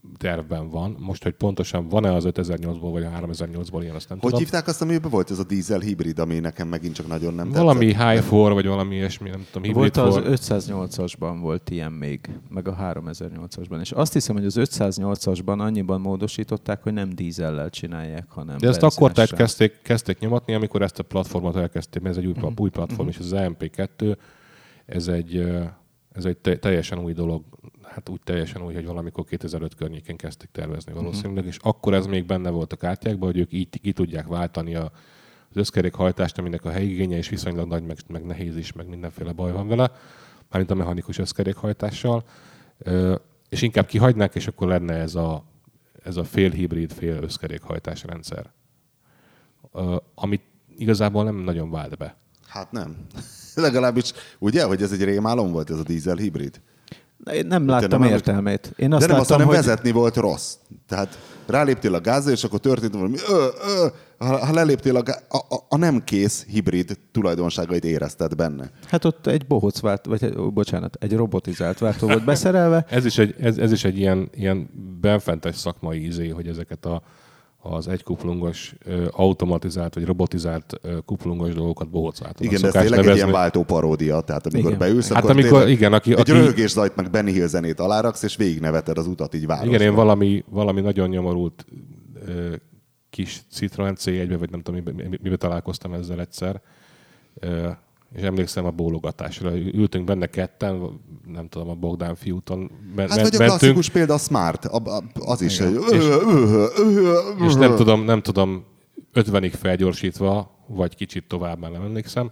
tervben van. Most, hogy pontosan van-e az 5008-ból vagy a 3008-ból ilyen, azt nem Hogy tudom. hívták azt, amiben volt ez a dízel hibrid, ami nekem megint csak nagyon nem Valami tetszett? Hi4, vagy valami ilyesmi, nem tudom, hibrid Volt az for. 508-asban volt ilyen még, meg a 3008-asban. És azt hiszem, hogy az 508-asban annyiban módosították, hogy nem dízellel csinálják, hanem De ezt akkor benzinessel. kezdték nyomatni, amikor ezt a platformot elkezdték, mert ez egy új platform, és az MP2, ez egy teljesen új dolog, hát úgy teljesen új, hogy valamikor 2005 környékén kezdték tervezni valószínűleg, és akkor ez még benne volt a kártyákban, hogy ők így ki tudják váltani az összkerékhajtást, aminek a helyigénye is viszonylag nagy, meg nehéz is, meg mindenféle baj van vele, mármint a mechanikus összkerékhajtással, és inkább kihagynák, és akkor lenne ez a fél hibrid, fél összkerékhajtás rendszer, amit igazából nem nagyon vált be. Hát nem. Legalábbis, ugye, hogy ez egy rémálom volt, ez a dízel hibrid? Én nem láttam értelmét. Én azt de nem, láttam, nem hogy... vezetni volt rossz. Tehát ráléptél a gázra, és akkor történt valami. Ha leléptél a nem kész hibrid tulajdonságait érezted benne. Hát ott egy egy robotizált váltó volt beszerelve. Ez is egy ilyen benfentes szakmai ízé, hogy ezeket az egykuplungos automatizált vagy robotizált kuplungos dolgokat bohócváltónak. Igen, de ez tényleg egy ilyen váltó paródia. Tehát amikor beülsz, hát akkor amikor, igen, egy röhögészzajt meg Benny Hill zenét aláraksz, és végigneveted az utat így városban. Igen, én valami nagyon nyomorult kis Citroen C1-be, vagy nem tudom, miben találkoztam ezzel egyszer, és emlékszem a bólogatásra. Ültünk benne ketten, nem tudom, a Bogdán fiúton. Hát vagy a klasszikus példa a Smart, az is. És nem tudom 50-ig felgyorsítva, vagy kicsit tovább, már nem emlékszem.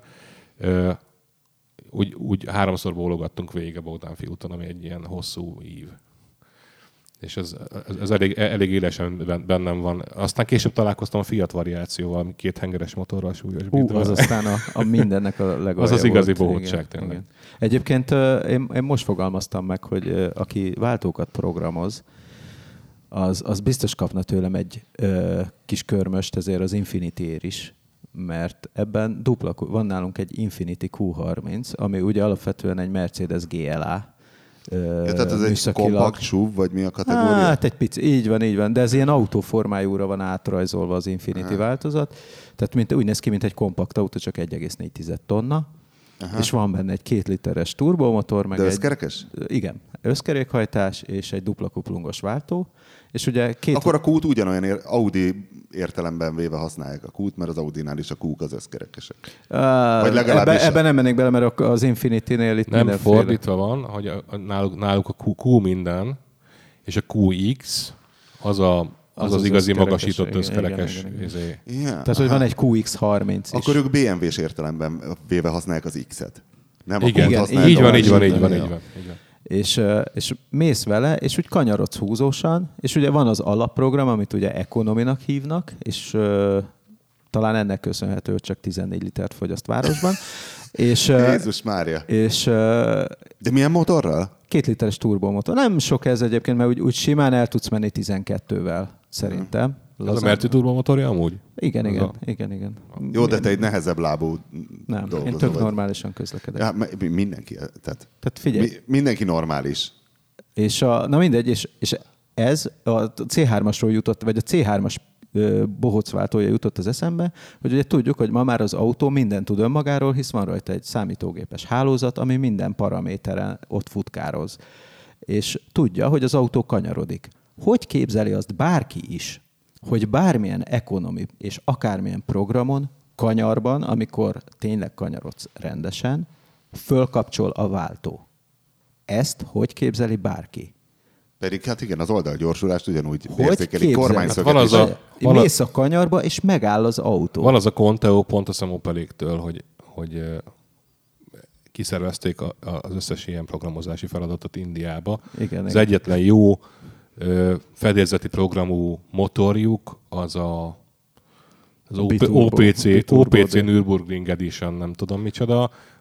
Úgy 3-szor bólogattunk végig a Bogdán fiúton, ami egy ilyen hosszú ív. És ez elég élesen bennem van. Aztán később találkoztam a Fiat variációval, 2 hengeres motorral, súlyos bítva. Az aztán a mindennek a legalja az igazi volt. bohótság tényleg. Igen. Egyébként én most fogalmaztam meg, hogy aki váltókat programoz, az biztos kapna tőlem egy kis körmöst, ezért az Infinity-ér is, mert ebben van nálunk egy Infinity Q30, ami ugye alapvetően egy Mercedes GLA. Tehát ez egy kompakt SUV, vagy mi a kategória? Hát egy pici, így van, de ez ilyen autóformájúra van átrajzolva az Infinity változat. Tehát úgy néz ki, mint egy kompakt autó, csak 1,4 tonna. Aha. És van benne egy 2 literes turbomotor. Meg de összkerekes? Igen, összkerékhajtás és egy dupla kuplungos váltó. És ugye akkor a Q-t ugyanolyan Audi értelemben véve használják a Q-t, mert az Audinál is a Q-k az összkerekesek. Vagy legalábbis... Ebben nem mennék bele, mert az Infinity-nél itt nem fordítva van, hogy náluk a Q minden, és a QX az igazi magasított összkerekes. Tehát, hogy van egy QX30 is. Akkor ők BMW-s értelemben véve használják az X-et. Nem a igen, így van. És mész vele, és úgy kanyarodsz húzósan, és ugye van az alapprogram, amit ugye econominak hívnak, és talán ennek köszönhető, hogy csak 14 litert fogyaszt városban. És, Jézus Mária! De milyen motorral? 2 literes turbomotor. Nem sok ez egyébként, mert úgy simán el tudsz menni 12-vel, szerintem. Ez a Merci turbomotorja amúgy? Igen. Jó, de te egy nehezebb lábú nem, én tök normálisan közlekedek. Ja, mindenki. Tehát figyelj. Mindenki normális. És na mindegy, és ez a C3-asról jutott, vagy a C3-as bohócváltója jutott az eszembe, hogy ugye tudjuk, hogy ma már az autó mindent tud önmagáról, hisz van rajta egy számítógépes hálózat, ami minden paraméteren ott futkároz. És tudja, hogy az autó kanyarodik. Hogy képzeli azt bárki is, hogy bármilyen ekonomi és akármilyen programon, kanyarban, amikor tényleg kanyarodsz rendesen, fölkapcsol a váltó. Ezt hogy képzeli bárki? Pedig hát igen, az oldalgyorsulást ugyanúgy érzékelik kormányszöget. Hát mész a kanyarba, és megáll az autó. Van az a Conteo, pont a Opeléktől, hogy kiszervezték az összes ilyen programozási feladatot Indiába. Az egyetlen jó fedélzeti programú motorjuk az OPC Nürburgring Edition, nem tudom micsoda,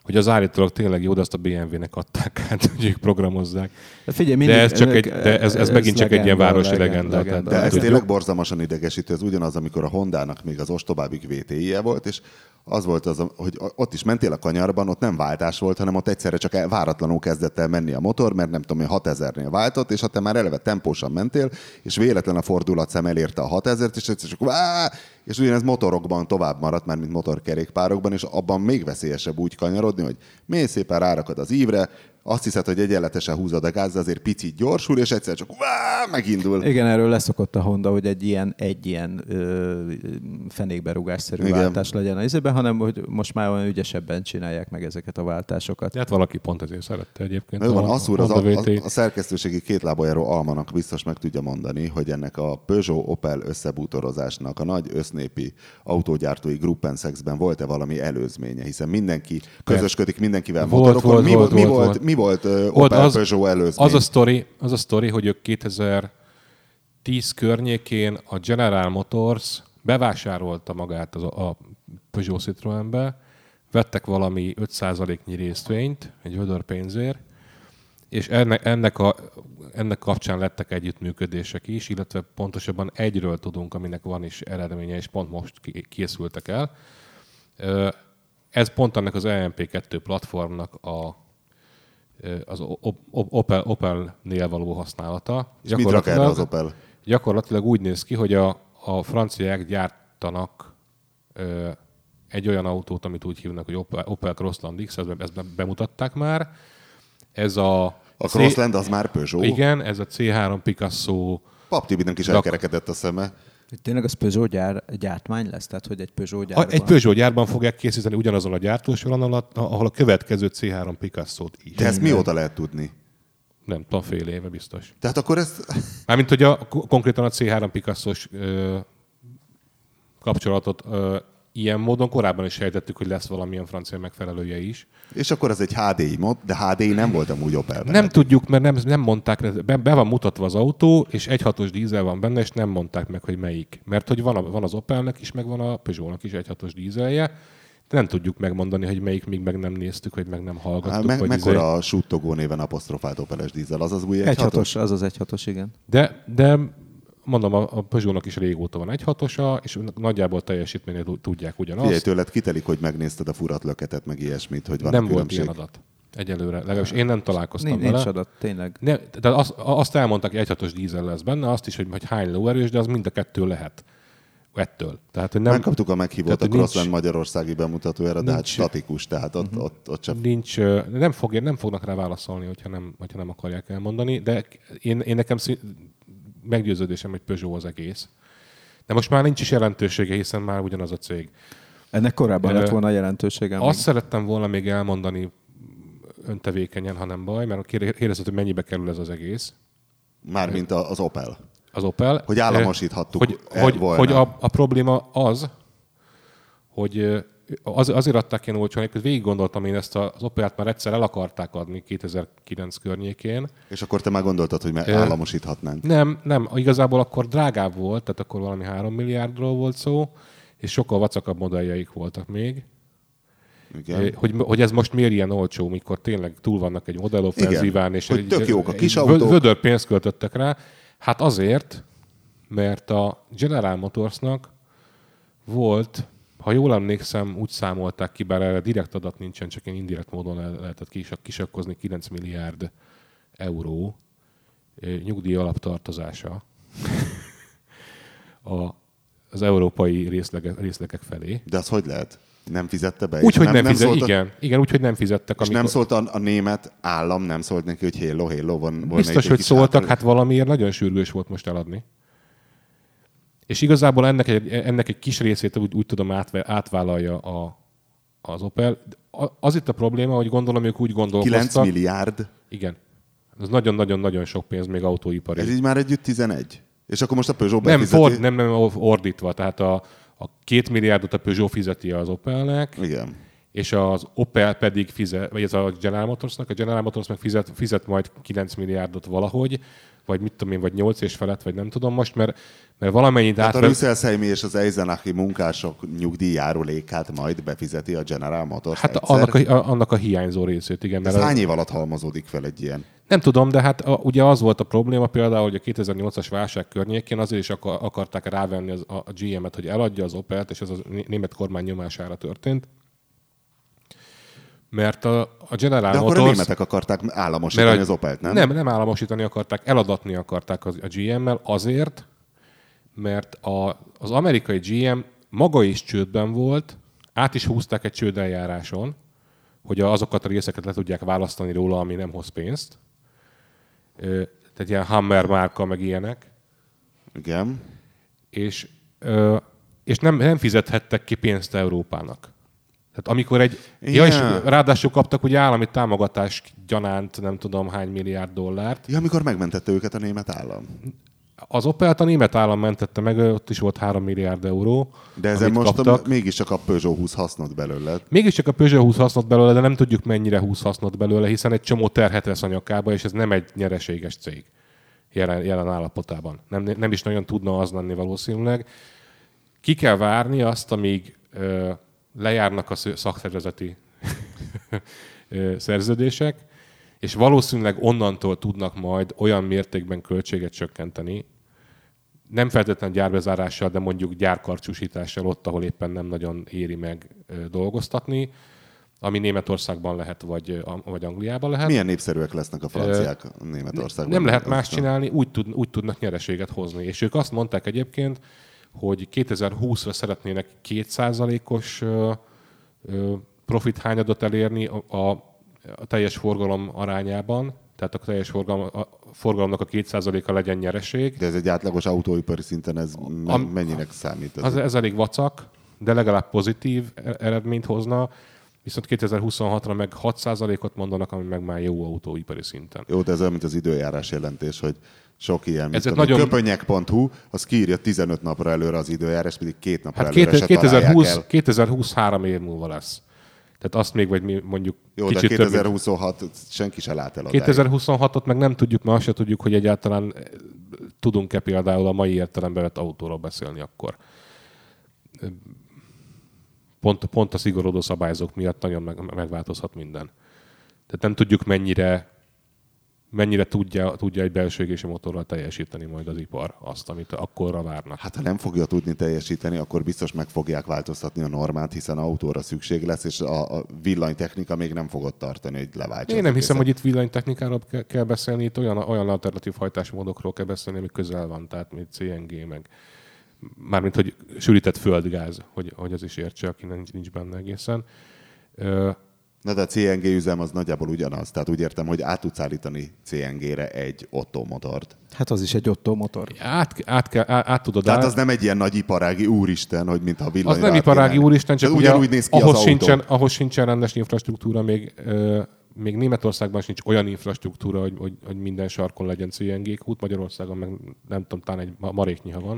hogy az állítólag tényleg jó, de azt a BMW-nek adták át, hogy ők programozzák. Figyelj, de ez megint csak egy ilyen városi legenda. De ez tényleg borzalmasan idegesítő. Ez ugyanaz, amikor a Hondának még az ostobábbik VTI-je volt, és az volt az, hogy ott is mentél a kanyarban, ott nem váltás volt, hanem ott egyszerre csak váratlanul kezdett el menni a motor, mert nem tudom, 6000-nél váltott, és ha te már eleve tempósan mentél, és véletlen a fordulatszám elérte a 6000-t, és egyszer csak és ugyanez motorokban tovább maradt, már mint motorkerékpárokban, és abban még veszélyesebb úgy kanyarodni, hogy mély szépen rárakod az ívre, azt hiszed, hogy egyenletesen húzod a gáz, azért picit gyorsul, és egyszer csak megindul. Igen, erről leszokott a Honda, hogy egy ilyen fenékberúgásszerű váltás legyen az izében, hanem hogy most már olyan ügyesebben csinálják meg ezeket a váltásokat. De hát valaki pont ezért szerette egyébként. A szerkesztőségi kétlábajáró Almanak biztos meg tudja mondani, hogy ennek a Peugeot Opel összebútorozásnak a nagy össznépi autógyártói Gruppensexben volt-e valami előzménye, hiszen mindenki közösködik mindenkivel motorokon. Mi volt Opel Peugeot előzmény? Az a sztori, hogy ők 2010 környékén a General Motors bevásárolta magát a Peugeot Citroenbe, vettek valami 5%-nyi részvényt egy vödör pénzért, és ennek kapcsán lettek együttműködések is, illetve pontosabban egyről tudunk, aminek van is eredménye, és pont most készültek el. Ez pont annak az EMP2 platformnak az Opel-nél való használata. És mit rak erre az Opel? Gyakorlatilag úgy néz ki, hogy a franciák gyártanak egy olyan autót, amit úgy hívnak, hogy Opel Crossland X, ezt bemutatták már. Ez a Crossland az már Peugeot? Igen, ez a C3 Picasso. Pap Tibinek is elkerekedett a szeme. Tényleg az Peugeot gyártmány lesz? Tehát, hogy egy Peugeot gyárban? Egy Peugeot gyárban fogják készíteni ugyanazon a gyártósoron, ahol a következő C3 Picasso-t is. De ezt mióta lehet tudni? Nem tudom, fél éve biztos. Tehát akkor ez... Mármint, hogy konkrétan a C3 Picasso-s kapcsolatot ilyen módon korábban is sejtettük, hogy lesz valamilyen francia megfelelője is. És akkor ez egy HDI mod, de HDI nem volt amúgy Opelben. Nem tudjuk, mert nem mondták, be van mutatva az autó, és 1.6-os dízel van benne, és nem mondták meg, hogy melyik. Mert hogy van az Opelnek is, meg van a Peugeotnak is 1.6-os dízelje, de nem tudjuk megmondani, hogy melyik, még meg nem néztük, hogy meg nem hallgattuk. Mekkora a Suttogó néven apostrofált Opeles dízel? Az az új 1.6-os? Az az 1.6-os, igen. De mondom, a Peugeotnak is régóta van 1.6-osa, és nagyjából teljesítményre tudják ugyanazt. Figyelj, tőled kitelik, hogy megnézted a furatlöketet, meg ilyesmit, hogy van nem különbség. volt ilyen adat. Egyelőre. Legalábbis én nem találkoztam vele. Nincs adat, tényleg. De azt elmondták, hogy 1.6-os dízel lesz benne, azt is, hogy hány lóerős, de az mind a kettő lehet. Ettől. Tehát, hogy nem... Megkaptuk a meghívót a Crossland magyarországi bemutatójára, de hát statikus, tehát ott sem... Nem fognak rá válaszolni, hogyha nem akarják elmondani, de én nekem meggyőződésem, hogy Peugeot az egész. De most már nincs is jelentősége, hiszen már ugyanaz a cég. Ennek korábban lett volna jelentősége. Azt szerettem volna még elmondani öntevékenyen, ha nem baj, mert kérdezett, hogy mennyibe kerül ez az egész. Mármint az Opel. Az Opel. Hogy államosíthattuk volna. Hogy a probléma az, hogy azért adták ilyen olcsón, hogy végig gondoltam én ezt az Opelt már egyszer el akarták adni 2009 környékén. És akkor te már gondoltad, hogy államosíthatnánk? Nem. Igazából akkor drágább volt, tehát akkor valami 3 milliárdról volt szó, és sokkal vacakabb modelljeik voltak még. Igen. Hogy ez most miért ilyen olcsó, mikor tényleg túl vannak egy modelloffenzíván, és hogy tök jók a kis autók. Vödör pénzt költöttek rá. Hát azért, mert a General Motorsnak volt, ha jól emlékszem, úgy számolták ki, bár erre direkt adat nincsen, csak ilyen indirekt módon lehetett kisakkozni 9 milliárd euró nyugdíj alaptartozása az európai részlegek felé. De az hogy lehet? Nem fizette be? Úgy, hogy nem fizette. Igen, úgy, hogy nem fizettek. És nem szólt a német állam, nem szólt neki, hogy hello, van biztos, hogy szóltak, hát valamiért nagyon sürgős volt most eladni. És igazából ennek egy kis részét úgy tudom átvállalja az Opel. Az itt a probléma, hogy gondolom, ők úgy gondolkoztak. 9 milliárd? Igen. Ez nagyon-nagyon-nagyon sok pénz még autóipari. Ez így már együtt 11? És akkor most a Peugeot befizeti? Nem ordítva. Tehát a 2 milliárdot a Peugeot fizeti az Opelnek. Igen. És az Opel pedig fizet, vagy ez a General Motorsnak, a General Motors meg fizet majd 9 milliárdot valahogy. vagy mit tudom én, vagy 8 és felett, vagy nem tudom most, mert valamennyit Tehát a Rüsselsheimi és az Eisenachi munkások nyugdíjjárulékát majd befizeti a General Motors Hát egyszer? annak a hiányzó részét, igen. Ez hány év alatt halmozódik fel egy ilyen? Nem tudom, de hát ugye az volt a probléma például, hogy a 2008-as válság környékén azért is akarták rávenni a GM-et, hogy eladja az Opelt, és ez a német kormány nyomására történt. Mert a General De Motors... akkor a németek akarták államosítani az Opelt, nem? Nem államosítani akarták, eladatni akarták a GM-mel azért, mert az amerikai GM maga is csődben volt, át is húzták egy csődeljáráson, hogy azokat a részeket le tudják választani róla, ami nem hoz pénzt. Tehát ilyen Hammer márka, meg ilyenek. Igen. És nem fizethettek ki pénzt Európának. Tehát amikor Ja, és ráadásul kaptak ugye állami támogatás gyanánt, nem tudom hány milliárd dollárt. Ja, amikor megmentette őket a német állam. Az Opelt a német állam mentette meg, ott is volt 3 milliárd euró. De ezen most mégiscsak a Peugeot 20 hasznot belőle. Mégiscsak a Peugeot 20 hasznot belőle, de nem tudjuk mennyire 20 hasznot belőle, hiszen egy csomó terhet vesz a nyakába, és ez nem egy nyereséges cég jelen állapotában. Nem is nagyon tudna az lenni valószínűleg. Ki kell várni azt, amíg lejárnak a szakszervezeti szerződések, és valószínűleg onnantól tudnak majd olyan mértékben költséget csökkenteni, nem feltétlenül gyárbezárással, de mondjuk gyárkarcsúsítással ott, ahol éppen nem nagyon éri meg dolgoztatni, ami Németországban lehet, vagy Angliában lehet. Milyen népszerűek lesznek a franciák Németországban? Nem lehet más csinálni, úgy tudnak nyereséget hozni. És ők azt mondták egyébként, hogy 2020-ra szeretnének 2%-os profithányadot elérni a teljes forgalom arányában, tehát a teljes forgalomnak a 2%-a legyen nyereség. De ez egy átlagos autóipari szinten ez mennyinek számít? Ez elég vacak, de legalább pozitív eredményt hozna, viszont 2026-ra meg 6%-ot mondanak, ami meg már jó autóipari szinten. Jó, de ez olyan, mint az időjárás jelentés, hogy sok ilyen, köpönyek.hu, az kiírja 15 napra előre az időjárás, pedig 2 napra előre se találják el. 2020 3 év múlva lesz. Tehát azt még vagy mondjuk jó, kicsit de 2026 senki se lát el. 2026-ot meg nem tudjuk, mert azt se tudjuk, hogy egyáltalán tudunk-e például a mai értelemben vett autóról beszélni akkor. Pont a szigorodó szabályzók miatt nagyon megváltozhat minden. Tehát nem tudjuk, mennyire tudja egy belső égési motorral teljesíteni majd az ipar azt, amit akkorra várnak. Hát ha nem fogja tudni teljesíteni, akkor biztos meg fogják változtatni a normát, hiszen autóra szükség lesz, és a villanytechnika még nem fogod tartani, hogy leváltsa. Én nem hiszem, hogy itt villanytechnikáról kell beszélni, itt olyan alternatív hajtásmódokról kell beszélni, ami közel van, tehát mint CNG, meg mármint, hogy sűrített földgáz, hogy az is értse, aki nincs benne egészen. Na de a CNG üzem az nagyjából ugyanaz, tehát úgy értem, hogy át tudsz állítani CNG-re egy Otto motort. Hát az is egy Otto motor. Át tudod Tehát az nem egy ilyen nagy iparági úristen, hogy mintha villanyra az nem iparági úristen, csak ugyanúgy néz ki ahhoz sincsen rendes infrastruktúra, még Németországban sincs olyan infrastruktúra, hogy minden sarkon legyen CNG kút, Magyarországon meg nem tudom, talán egy maréknyiha van.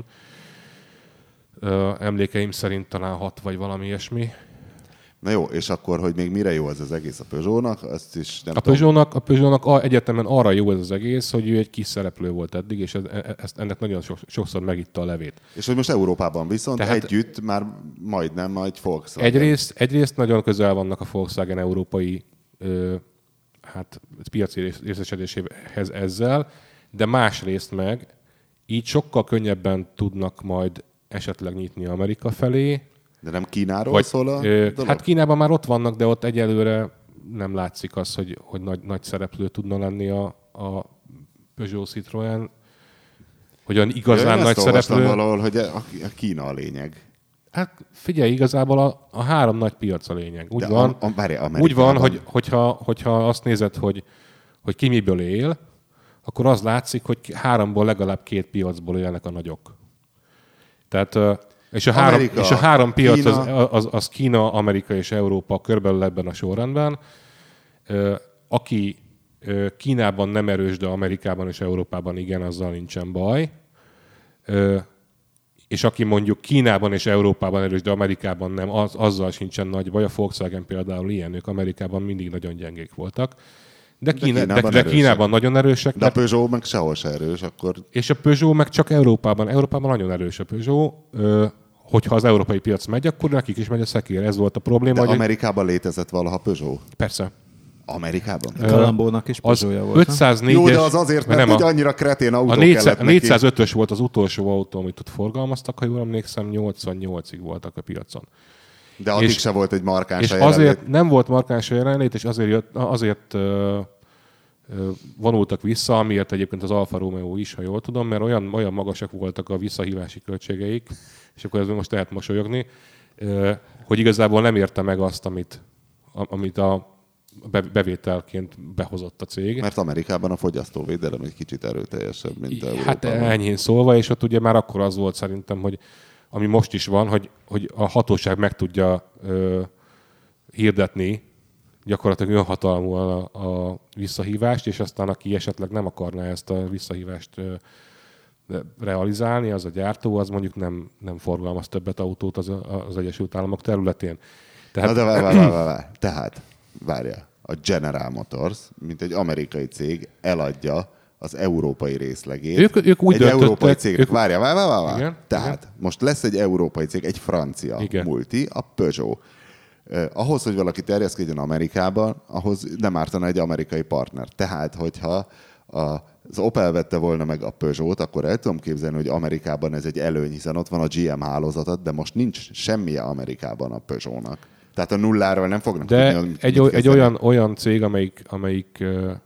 Emlékeim szerint talán 6 vagy valami ilyesmi. Na jó, és akkor, hogy még mire jó ez az egész a Peugeotnak, azt is nem A Peugeotnak egyetemen arra jó ez az egész, hogy ő egy kis szereplő volt eddig, és ennek nagyon sokszor megitta a levét. És hogy most Európában viszont tehát együtt már majdnem egy Volkswagen. Egyrészt nagyon közel vannak a Volkswagen európai piaci részesedéséhez ezzel, de másrészt meg így sokkal könnyebben tudnak majd esetleg nyitni Amerika felé. De nem Kínáról szól a dolog? Hát Kínában már ott vannak, de ott egyelőre nem látszik az, hogy nagy szereplő tudna lenni a Peugeot Citroën. Hogy olyan igazán nagy szereplő. Valahol, hogy a Kína a lényeg. Hát figyelj, igazából a 3 nagy piac a lényeg. Úgy van, hogyha azt nézed, hogy ki miből él, akkor az látszik, hogy 3-ból legalább 2 piacból élnek a nagyok. Tehát és a 3 piac az Kína, Amerika és Európa körülbelül ebben a sorrendben. Aki Kínában nem erős, de Amerikában és Európában igen, azzal nincsen baj. És aki mondjuk Kínában és Európában erős, de Amerikában nem, azzal sincsen nagy baj. A Volkswagen például ilyen, ők Amerikában mindig nagyon gyengék voltak. De Kínában Kínában nagyon erősek. De a Peugeot meg sehol se erős, akkor... És a Peugeot meg csak Európában. Európában nagyon erős a Peugeot. Hogyha az európai piac megy, akkor nekik is megy a szekér. Ez volt a probléma. De Amerikában létezett valaha Peugeot? Persze. Amerikában? Kalambónak is Peugeotja volt. 504-es... Jó, de az azért, mert hogy annyira kretén autó kellett neki. 405-ös volt az utolsó autó, amit ott forgalmaztak, ha jól emlékszem, 88-ig voltak a piacon. De addig se volt egy markáns és azért nem volt markáns jelenlét, és azért vonultak vissza, amiért egyébként az Alfa Romeo is, ha jól tudom, mert olyan magasak voltak a visszahívási költségeik, és akkor ez most lehet mosolyogni, hogy igazából nem érte meg azt, amit a bevételként behozott a cég. Mert Amerikában a fogyasztóvédelem egy kicsit erőteljesebb, mint Európában. Hát enyhén szólva, és ott ugye már akkor az volt szerintem, hogy ami most is van, hogy a hatóság meg tudja hirdetni gyakorlatilag önhatalmúan a visszahívást, és aztán aki esetleg nem akarná ezt a visszahívást realizálni, az a gyártó, az mondjuk nem forgalmaz többet autót az Egyesült Államok területén. Tehát... Na de várj. Tehát, várjál, a General Motors, mint egy amerikai cég, eladja az európai részlegét. Ők úgy egy döntöttek, európai cég. Várjál. Igen, tehát igen. Most lesz egy európai cég, egy francia multi, a Peugeot. Ahhoz, hogy valaki terjeszkedjen Amerikában, ahhoz nem ártana egy amerikai partner. Tehát, hogyha az Opel vette volna meg a Peugeot, akkor el tudom képzelni, hogy Amerikában ez egy előny, hiszen ott van a GM hálózatot, de most nincs semmije Amerikában a Peugeotnak. Tehát a nulláról nem fognak tudni. De egy olyan cég, amelyik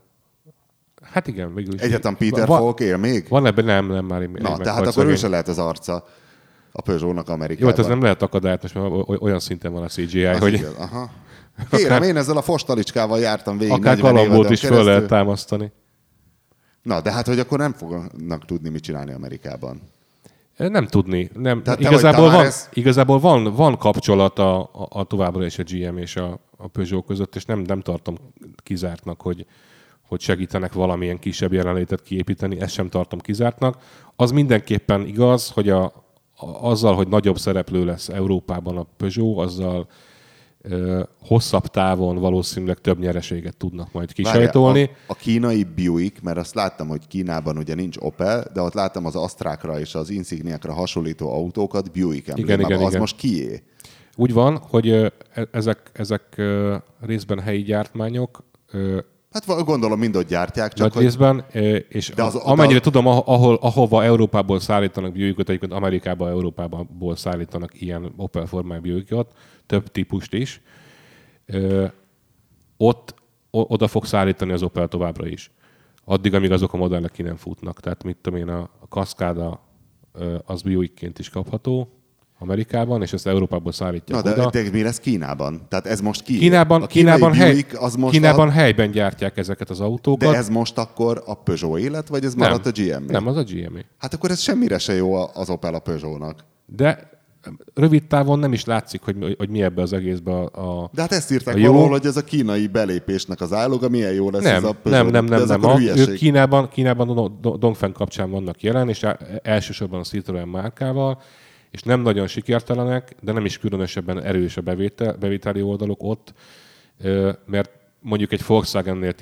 hát igen, végül is. Egyetem Peter Falk él még? Van ebben, nem már. Na, tehát akkor ő se lehet az arca a Peugeotnak Amerikában. Jó, ez nem lehet akadályt, most már olyan szinten van a CGI, az hogy... Igen, aha. Kérem, én ezzel a fostalicskával jártam végig. Akár Kalambót is föl lehet támasztani. Na, de hát, hogy akkor nem fognak tudni, mit csinálni Amerikában. Nem tudni. Nem. Tehát Igazából van kapcsolat a továbbra is a GM és a Peugeot között, és nem tartom kizártnak, hogy segítenek valamilyen kisebb jelenlétet kiépíteni, ezt sem tartom kizártnak. Az mindenképpen igaz, hogy azzal, hogy nagyobb szereplő lesz Európában a Peugeot, azzal hosszabb távon valószínűleg több nyereséget tudnak majd kisajtolni. A kínai Buick, mert azt láttam, hogy Kínában ugye nincs Opel, de ott láttam az Astrákra és az Insigniákra hasonlító autókat Buick emblémával. Az most kié? Úgy van, hogy ezek részben helyi gyártmányok. Hát gondolom mind ott gyártják. Csak részben, és amennyire tudom, ahova Európából szállítanak Buickot, egyébként Amerikába, Európából szállítanak ilyen Opel formájú Buickot, több típust is, oda fog szállítani az Opel továbbra is. Addig, amíg azok a modellek ki nem futnak. Tehát mit tudom én, a Cascada az Buickként is kapható Amerikában, és ezt Európából szállítják oda. De mi lesz Kínában? Tehát ez most Kínában helyben gyártják ezeket az autókat. De ez most akkor a Peugeot élet, vagy ez maradt a GM? Nem, az a GM. Hát akkor ez semmire se jó az Opel a Peugeotnak. De rövid távon nem is látszik, hogy mi ebbe az egészbe a De hát ezt írták valahol, hogy ez a kínai belépésnek az áloga, milyen jó lesz ez a Peugeot. Nem. Ők Kínában Dongfeng kapcsán vannak jelen, és elsősorban a Citroën márkával, és nem nagyon sikertelenek, de nem is különösebben erős a bevételi oldaluk ott, mert mondjuk egy Volkswagennél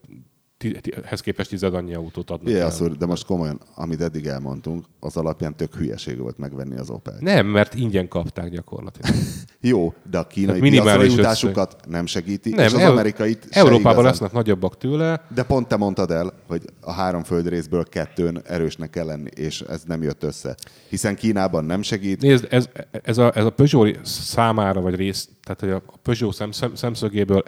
hez képest 10 annyi autót adnak el. De most komolyan, amit eddig elmondtunk, az alapján tök hülyeség volt megvenni az Opelt. Nem, mert ingyen kapták gyakorlatilag. Jó, de a kínai piacra jutásukat nem segíti, nem, és az amerikait Európában lesznek nagyobbak tőle. De pont te mondtad el, hogy a 3 földrészből 2-n erősnek kell lenni, és ez nem jött össze. Hiszen Kínában nem segít. Nézd, ez a Peugeot számára, vagy rész, tehát hogy a Peugeot szemszögéből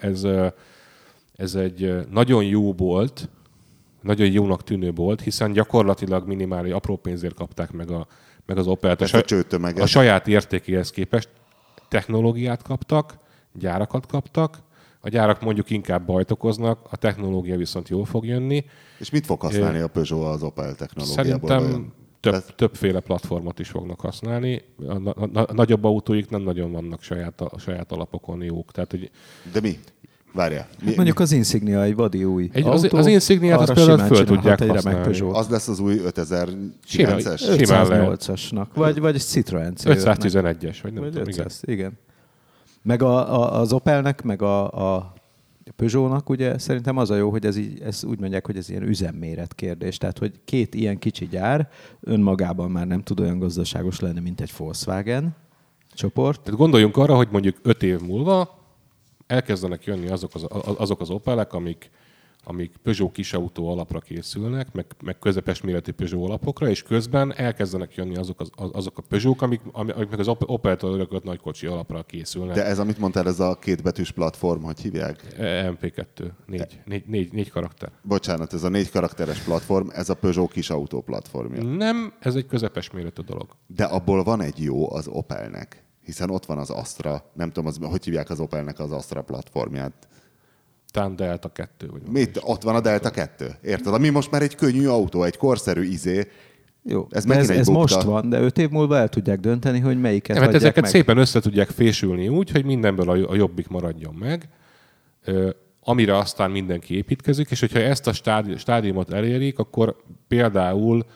ez egy nagyon jó bolt, nagyon jónak tűnő bolt, hiszen gyakorlatilag minimális apró pénzért kapták meg az Opelt. A saját értékéhez képest technológiát kaptak, gyárakat kaptak, a gyárak mondjuk inkább bajt okoznak, a technológia viszont jól fog jönni. És mit fog használni a Peugeot az Opel technológiából? Szerintem többféle platformot is fognak használni. A nagyobb autóik nem nagyon vannak saját alapokon jók. Tehát, hogy de mi? Várjál. Mondjuk az Insignia egy vadi új autó. Az Insigniát azt például föl tudják használni. Az lesz az új 5009-es? 508-asnak. Vagy Citroën C5-nek. 511-es, vagy nem tudom. 500, igen. Meg az Opelnek, meg a A Peugeotnak ugye szerintem az a jó, hogy ez úgy mondják, hogy ez ilyen üzemméret kérdés. Tehát, hogy két ilyen kicsi gyár önmagában már nem tud olyan gazdaságos lenni, mint egy Volkswagen csoport. Tehát gondoljunk arra, hogy mondjuk 5 év múlva elkezdenek jönni azok az Opelek, amik Peugeot kisautó alapra készülnek, meg közepes méretű Peugeot alapokra, és közben elkezdenek jönni azok a Peugeot-k, amik meg az Opel-től örökölt nagykocsi alapra készülnek. De ez, amit mondtál, ez a kétbetűs platform, hogy hívják? MP2, négy karakter. Bocsánat, ez a 4 karakteres platform, ez a Peugeot kisautó platformja. Nem, ez egy közepes méretű dolog. De abból van egy jó az Opelnek, hiszen ott van az Astra, nem tudom, hogy hívják az Opelnek az Astra platformját. Talán Delta 2. Vagy Mit? Ott van a Delta 2. Érted? Ami most már egy könnyű autó, egy korszerű izé. Jó, ez most van, de 5 év múlva el tudják dönteni, hogy melyiket hagyják ezeket meg. Szépen össze tudják fésülni úgy, hogy mindenből a jobbik maradjon meg, amire aztán mindenki építkezik, és hogyha ezt a stádiumot elérik, akkor például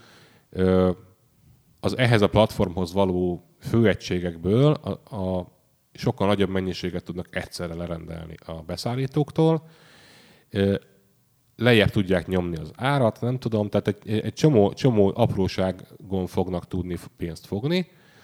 az ehhez a platformhoz való főegységekből a sokkal nagyobb mennyiséget tudnak egyszerre lerendelni a beszállítóktól, lejjebb tudják nyomni az árat, nem tudom, tehát egy csomó apróságon fognak tudni pénzt fogni,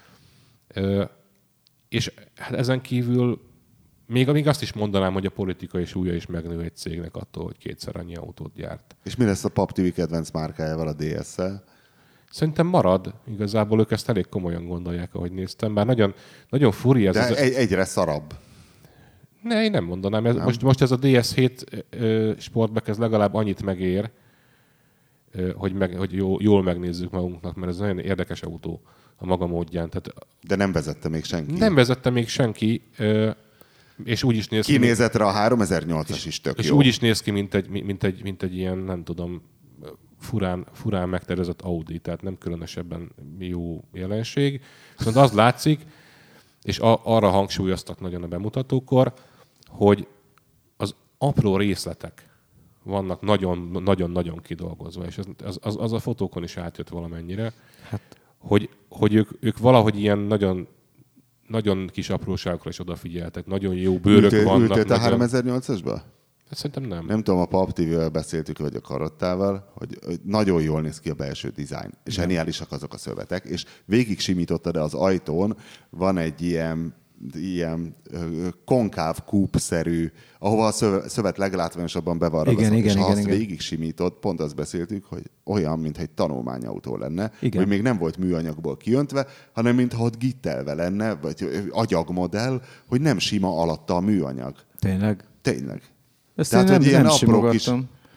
és hát ezen kívül még azt is mondanám, hogy a politikai súlya is megnő egy cégnek attól, hogy kétszer annyi autót gyárt. És mi lesz a Pap TV kedvenc márkájával, a DS-szel? Szerintem marad. Igazából ők ezt elég komolyan gondolják, ahogy néztem. Bár nagyon, nagyon furi ez. De egyre szarabb. Ne, én nem mondanám. Nem. Most ez a DS7 Sportback ez legalább annyit megér, hogy jól megnézzük magunknak, mert ez nagyon érdekes autó a maga módján. Tehát, de nem vezette még senki. Nem vezette még senki, és úgy is néz ki... Kinézetre a 3008-as is tök és jó. úgy is néz ki, mint egy ilyen, nem tudom, furán megtervezett Audi, tehát nem különösebben jó jelenség. Viszont az látszik, és arra hangsúlyoztak nagyon a bemutatókor, hogy az apró részletek vannak nagyon-nagyon kidolgozva, és az a fotókon is átjött valamennyire, hát, hogy ők valahogy ilyen nagyon kis apróságokra is odafigyeltek, nagyon jó bőrök vannak. Ültél a 3008-asba? Hát szerintem nem. Nem tudom, a Pap TV-vel beszéltük, vagy a Karottával, hogy nagyon jól néz ki a belső dizájn. Zseniálisak azok a szövetek, és végig simítottad az ajtón, van egy ilyen konkáv kúp-szerű, ahova a szövet leglátványosabban be van ragasztva. És ha azt végig simított, pont azt beszéltük, hogy olyan, mintha egy tanulmányautó lenne, hogy még nem volt műanyagból kiöntve, hanem mintha ott gittelve lenne, vagy agyagmodell, hogy nem sima alatta a műanyag. Tényleg. Ezt tehát, hogy ilyen apró kis...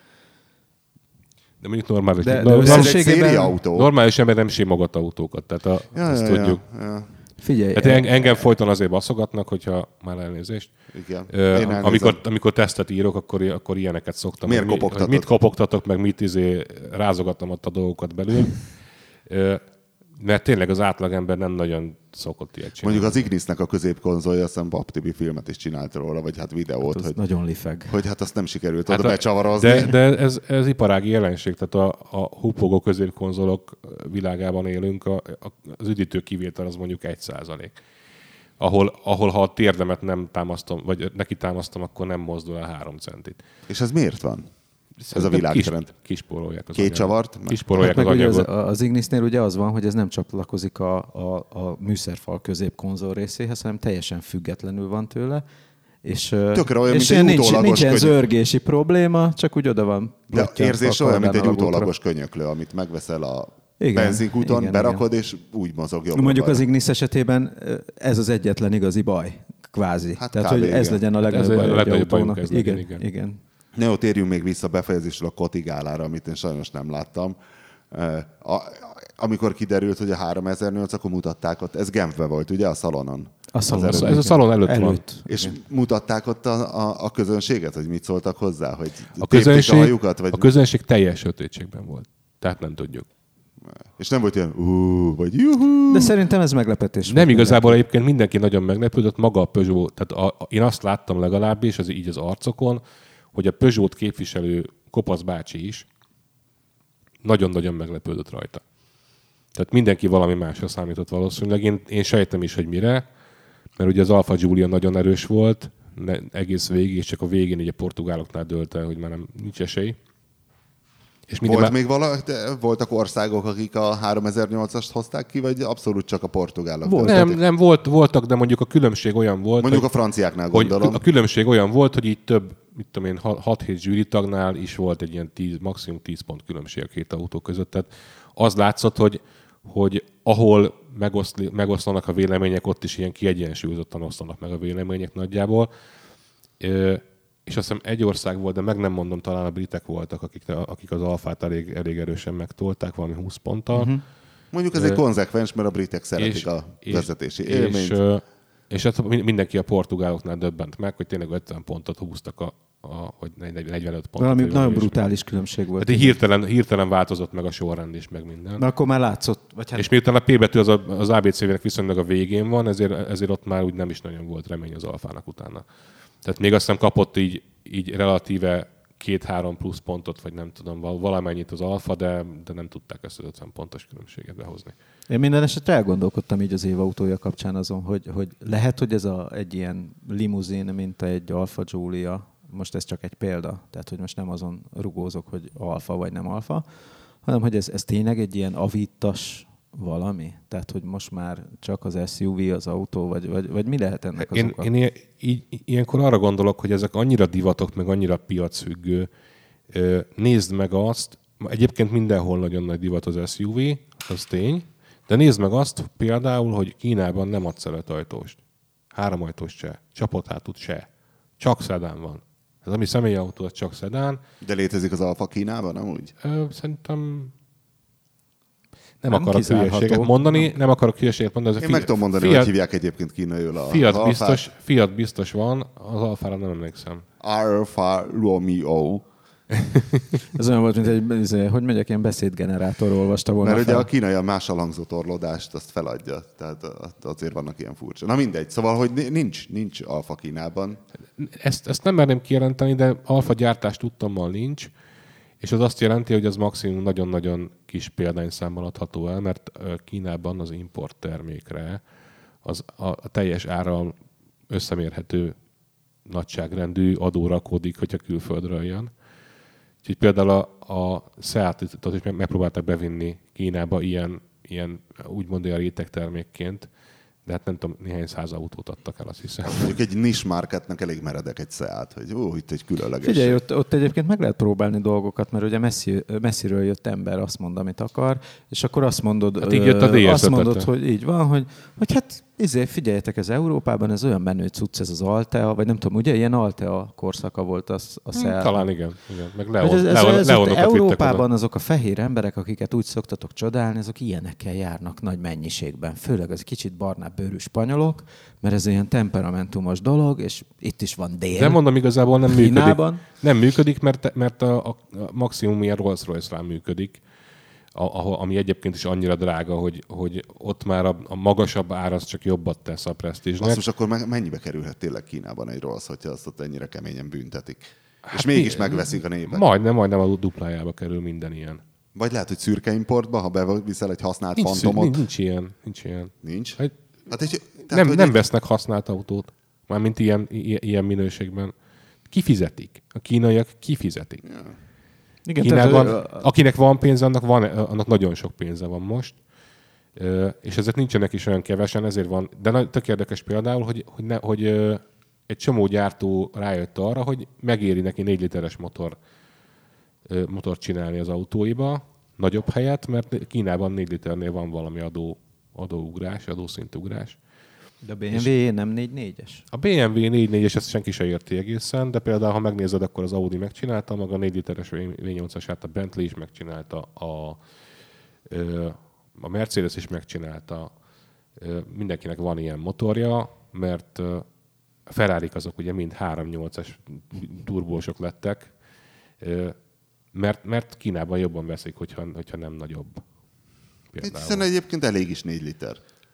De mondjuk normális. Normális ember nem simogat autókat, tehát ezt tudjuk. Ja. Figyelj. Hát engem folyton azért baszogatnak, hogyha már elnézést. Igen. Amikor tesztet írok, akkor ilyeneket szoktam. Miért kopogtatod? Mit kopogtatok, meg mit rázogatom ott a dolgokat belül. Mert tényleg az átlagember nem nagyon szokott ilyet csinálni. Mondjuk az Ignisnek a középkonzolja, azt hiszem Pap TV filmet is csinált róla, vagy hát videót. Hát hogy nagyon lifeg. Hogy hát azt nem sikerült oda becsavarozni. De ez iparági jelenség, tehát a hupogó középkonzolok világában élünk, az üdítő kivétel az mondjuk 1%. Ahol ha a térdemet nem támasztom, vagy neki támasztom, akkor nem mozdul el 3 centit. És ez miért van? Ez a világtrend. Kispórolják az Két csavart? Kispórolják az anyagot. Az Ignisnél ugye az van, hogy ez nem csatlakozik a műszerfal középkonzol részéhez, hanem teljesen függetlenül van tőle. És, tökre olyan, és mint egy utólagos nincsen zörgési probléma, csak úgy oda van. De érzés olyan, mint egy utólagos könyöklő, amit megveszel a benzinkúton, berakod, és úgy mozog jobbra. Mondjuk az Ignis esetében ez az egyetlen igazi baj, kvázi. Hát tehát, hogy ez legyen a legnagyobb baj. Igen. Ne, ott térjünk még vissza befejezésről a kotigálára, amit én sajnos nem láttam. Amikor kiderült, hogy a 3008, akkor mutatták ott, ez Genfbe volt, ugye, a szalonon? Ez a szalon előtt van. És mutatták ott a közönséget, hogy mit szóltak hozzá? Hogy a hajukat? Vagy... A közönség teljes sötétségben volt. Tehát nem tudjuk. És nem volt ilyen vagy juhú. De szerintem ez meglepetés. Nem igazából egyébként mindenki nagyon meglepődött, maga a Peugeot. Tehát én azt láttam legalábbis, így az arcokon, hogy a Peugeot képviselő Kopasz bácsi is nagyon-nagyon meglepődött rajta. Tehát mindenki valami másra számított valószínűleg. Én sejtem is, hogy mire, mert ugye az Alfa Giulia nagyon erős volt, egész végig, és csak a végén ugye a portugáloknál dőlt el, hogy már nincs esély. És voltak országok, akik a 3008-ast hozták ki, vagy abszolút csak a portugálok? Voltak, de mondjuk a különbség olyan volt... Mondjuk a franciáknál gondolom. A különbség olyan volt, hogy így több, 6-7 zsűritagnál is volt egy ilyen maximum 10 pont különbség a két autó között. Tehát az látszott, hogy ahol megoszlanak a vélemények, ott is ilyen kiegyensúlyozottan oszlanak meg a vélemények nagyjából. És azt hiszem egy ország volt, de meg nem mondom, talán a britek voltak, akik az Alfát elég erősen megtolták, valami 20 ponttal. Uh-huh. Mondjuk ez egy konzekvens, mert a britek szeretik a vezetési élményt. És hát mindenki a portugáloknál döbbent meg, hogy tényleg 50 pontot húztak, vagy 45 pontot. Valami nagyon brutális különbség volt. Hát hirtelen változott meg a sorrend is, meg minden. Na akkor már látszott. És miután a P betű az ABC-nek viszonylag a végén van, ezért ott már úgy nem is nagyon volt remény az Alfának utána. Tehát még azt hiszem kapott így relatíve 2-3 plusz pontot, vagy nem tudom, valamennyit az Alfa, de nem tudták ezt az 50 pontos különbséget behozni. Én minden esetre elgondolkodtam így az év autója kapcsán azon, hogy lehet, hogy ez egy ilyen limuzin, mint egy Alfa Giulia, most ez csak egy példa, tehát hogy most nem azon rugózok, hogy Alfa vagy nem Alfa, hanem hogy ez tényleg egy ilyen avittas valami? Tehát, hogy most már csak az SUV az autó, vagy mi lehet ennek az oka? Én ilyenkor arra gondolok, hogy ezek annyira divatok, meg annyira piacfüggő. Nézd meg azt, egyébként mindenhol nagyon nagy divat az SUV, az tény, de nézd meg azt például, hogy Kínában nem adsz el 5 ajtóst. 3 ajtós se, csapott hátút se. Csak szedán van. Ez ami személyautó, az csak szedán. De létezik az Alfa Kínában, nem úgy? Szerintem nem akarok hülyeséget mondani, Én meg tudom mondani, hogy hívják egyébként kínaiul a Fiat biztos van, az Alfára nem emlékszem. Alfa Romeo. Ez olyan volt, mint hogy megyek, ilyen beszédgenerátor olvasta volna. Mert ugye a kínai a mással hangzó torlódást azt feladja, tehát azért vannak ilyen furcsa. Na mindegy, szóval, hogy nincs Alfa Kínában. Ezt nem merném kijelenteni, de Alfa gyártást tudtommal nincs, és az azt jelenti, hogy az maximum nagyon-nagyon kis példányszámmal adható el, mert Kínában az import termékre a teljes árral összemérhető nagyságrendű adó rakódik, hogyha külföldről jön. Úgyhogy például a Seat-ot is megpróbálták bevinni Kínába ilyen úgymond olyan rétegtermékként, de hát nem tudom, néhány 100 autót adtak el, azt hiszem. Mondjuk egy niche marketnek elég meredek egy Seat, hogy itt egy különleges. Figyelj, ott egyébként meg lehet próbálni dolgokat, mert ugye messziről jött ember, azt mond, amit akar, és akkor azt mondod, hát így jött a DS azt mondod, hogy így van, hogy hát figyeljetek, ez Európában, ez olyan menő cucc, ez az Altea, vagy nem tudom, ugye ilyen Altea korszaka volt a Seat. Talán igen. Meg Európában azok a fehér emberek, akiket úgy szoktatok csodálni, azok ilyenekkel járnak nagy mennyiségben. Főleg az kicsit barnább bőrű spanyolok, mert ez ilyen temperamentumos dolog, és itt is van dél. De mondom, igazából nem működik. Nem működik, mert a maximum ilyen Rolls-Royce-rán működik, ami egyébként is annyira drága, hogy ott már a magasabb ár az csak jobbat tesz a presztízsnek. Azt most akkor mennyibe kerülhet tényleg Kínában egy Rolls, hogyha azt ott ennyire keményen büntetik? Hát és mégis megveszik a népet. Majdnem a duplájába kerül minden ilyen. Vagy lehet, hogy szürke importba, ha beviszel egy használt Fantomot. Nincs ilyen. Nincs? Nem vesznek használt autót. Mármint ilyen minőségben. Kifizetik. A kínaiak kifizetik. Ja. Igen, Kínában, akinek van pénze, annak nagyon sok pénze van most. És ezek nincsenek is olyan kevesen, ezért van. De tök érdekes például, hogy egy csomó gyártó rájött arra, hogy megéri neki 4 literes motort csinálni az autóiba, nagyobb helyet, mert Kínában 4 liternél van valami adószintugrás. De a BMW nem 4.4-es? A BMW 4.4-es, ezt senki se érti egészen, de például, ha megnézed, akkor az Audi megcsinálta maga 4 literes V8-asát, a Bentley is megcsinálta, a Mercedes is megcsinálta. Mindenkinek van ilyen motorja, mert a Ferrarik azok ugye mind 3.8-as turbósok lettek, mert Kínában jobban veszik, hogyha nem nagyobb. Hiszen egyébként elég is 4 liter.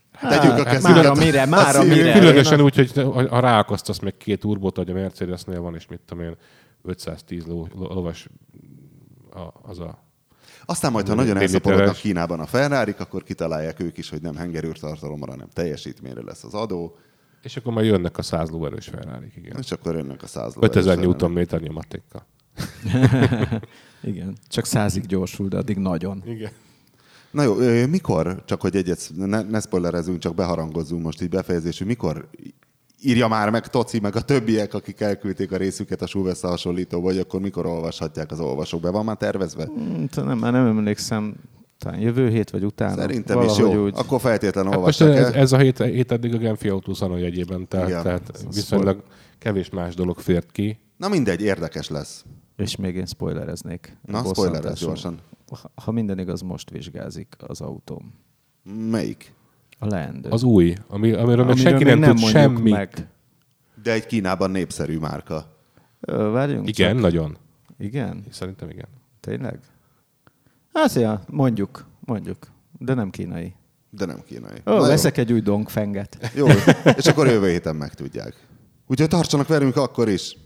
Mára mire. Különösen úgy, hogy ha ráakasztasz meg 2 turbót, hogy a Mercedesnél van, és mit tudom én, 510 lovas az a... Aztán majd, ha nagyon elszaporodnak Kínában a Ferrarik, akkor kitalálják ők is, hogy nem hengerőrtartalomra, hanem teljesítményre lesz az adó. És akkor majd jönnek a 100 lóerős Ferrarik, igen. És akkor jönnek a 100 5000 Nm nyomatékkal. Igen, csak 100-ig gyorsul, de addig nagyon. Igen. Na jó, mikor, csak hogy egyet, ne spoilerezünk, csak beharangozzunk most így befejezésül, mikor írja már meg Toci, meg a többiek, akik elküldték a részüket a Shoe összehasonlítóba, vagy akkor mikor olvashatják az olvasók? Be van már tervezve? Már nem emlékszem, talán jövő hét vagy utána. Szerintem is jó. Úgy... Akkor feltétlenül most olvassák ez a hét eddig a Genfi Autó Salon jegyében, tehát viszonylag kevés más dolog fért ki. Na mindegy, érdekes lesz. És még én spoilereznék. Na, spoilerez gyorsan. Ha minden igaz, most vizsgázik az autóm. Melyik? A leendő. Az új, amiről még senki nem tud semmit. Meg. De egy Kínában népszerű márka. Várjunk igen, csak. nagyon. Igen? Szerintem igen. Tényleg? Hát ja, mondjuk. De nem kínai. Veszek egy új Dongfenget. Jó, és akkor jövő héten megtudják. Úgyhogy tartsanak velünk akkor is.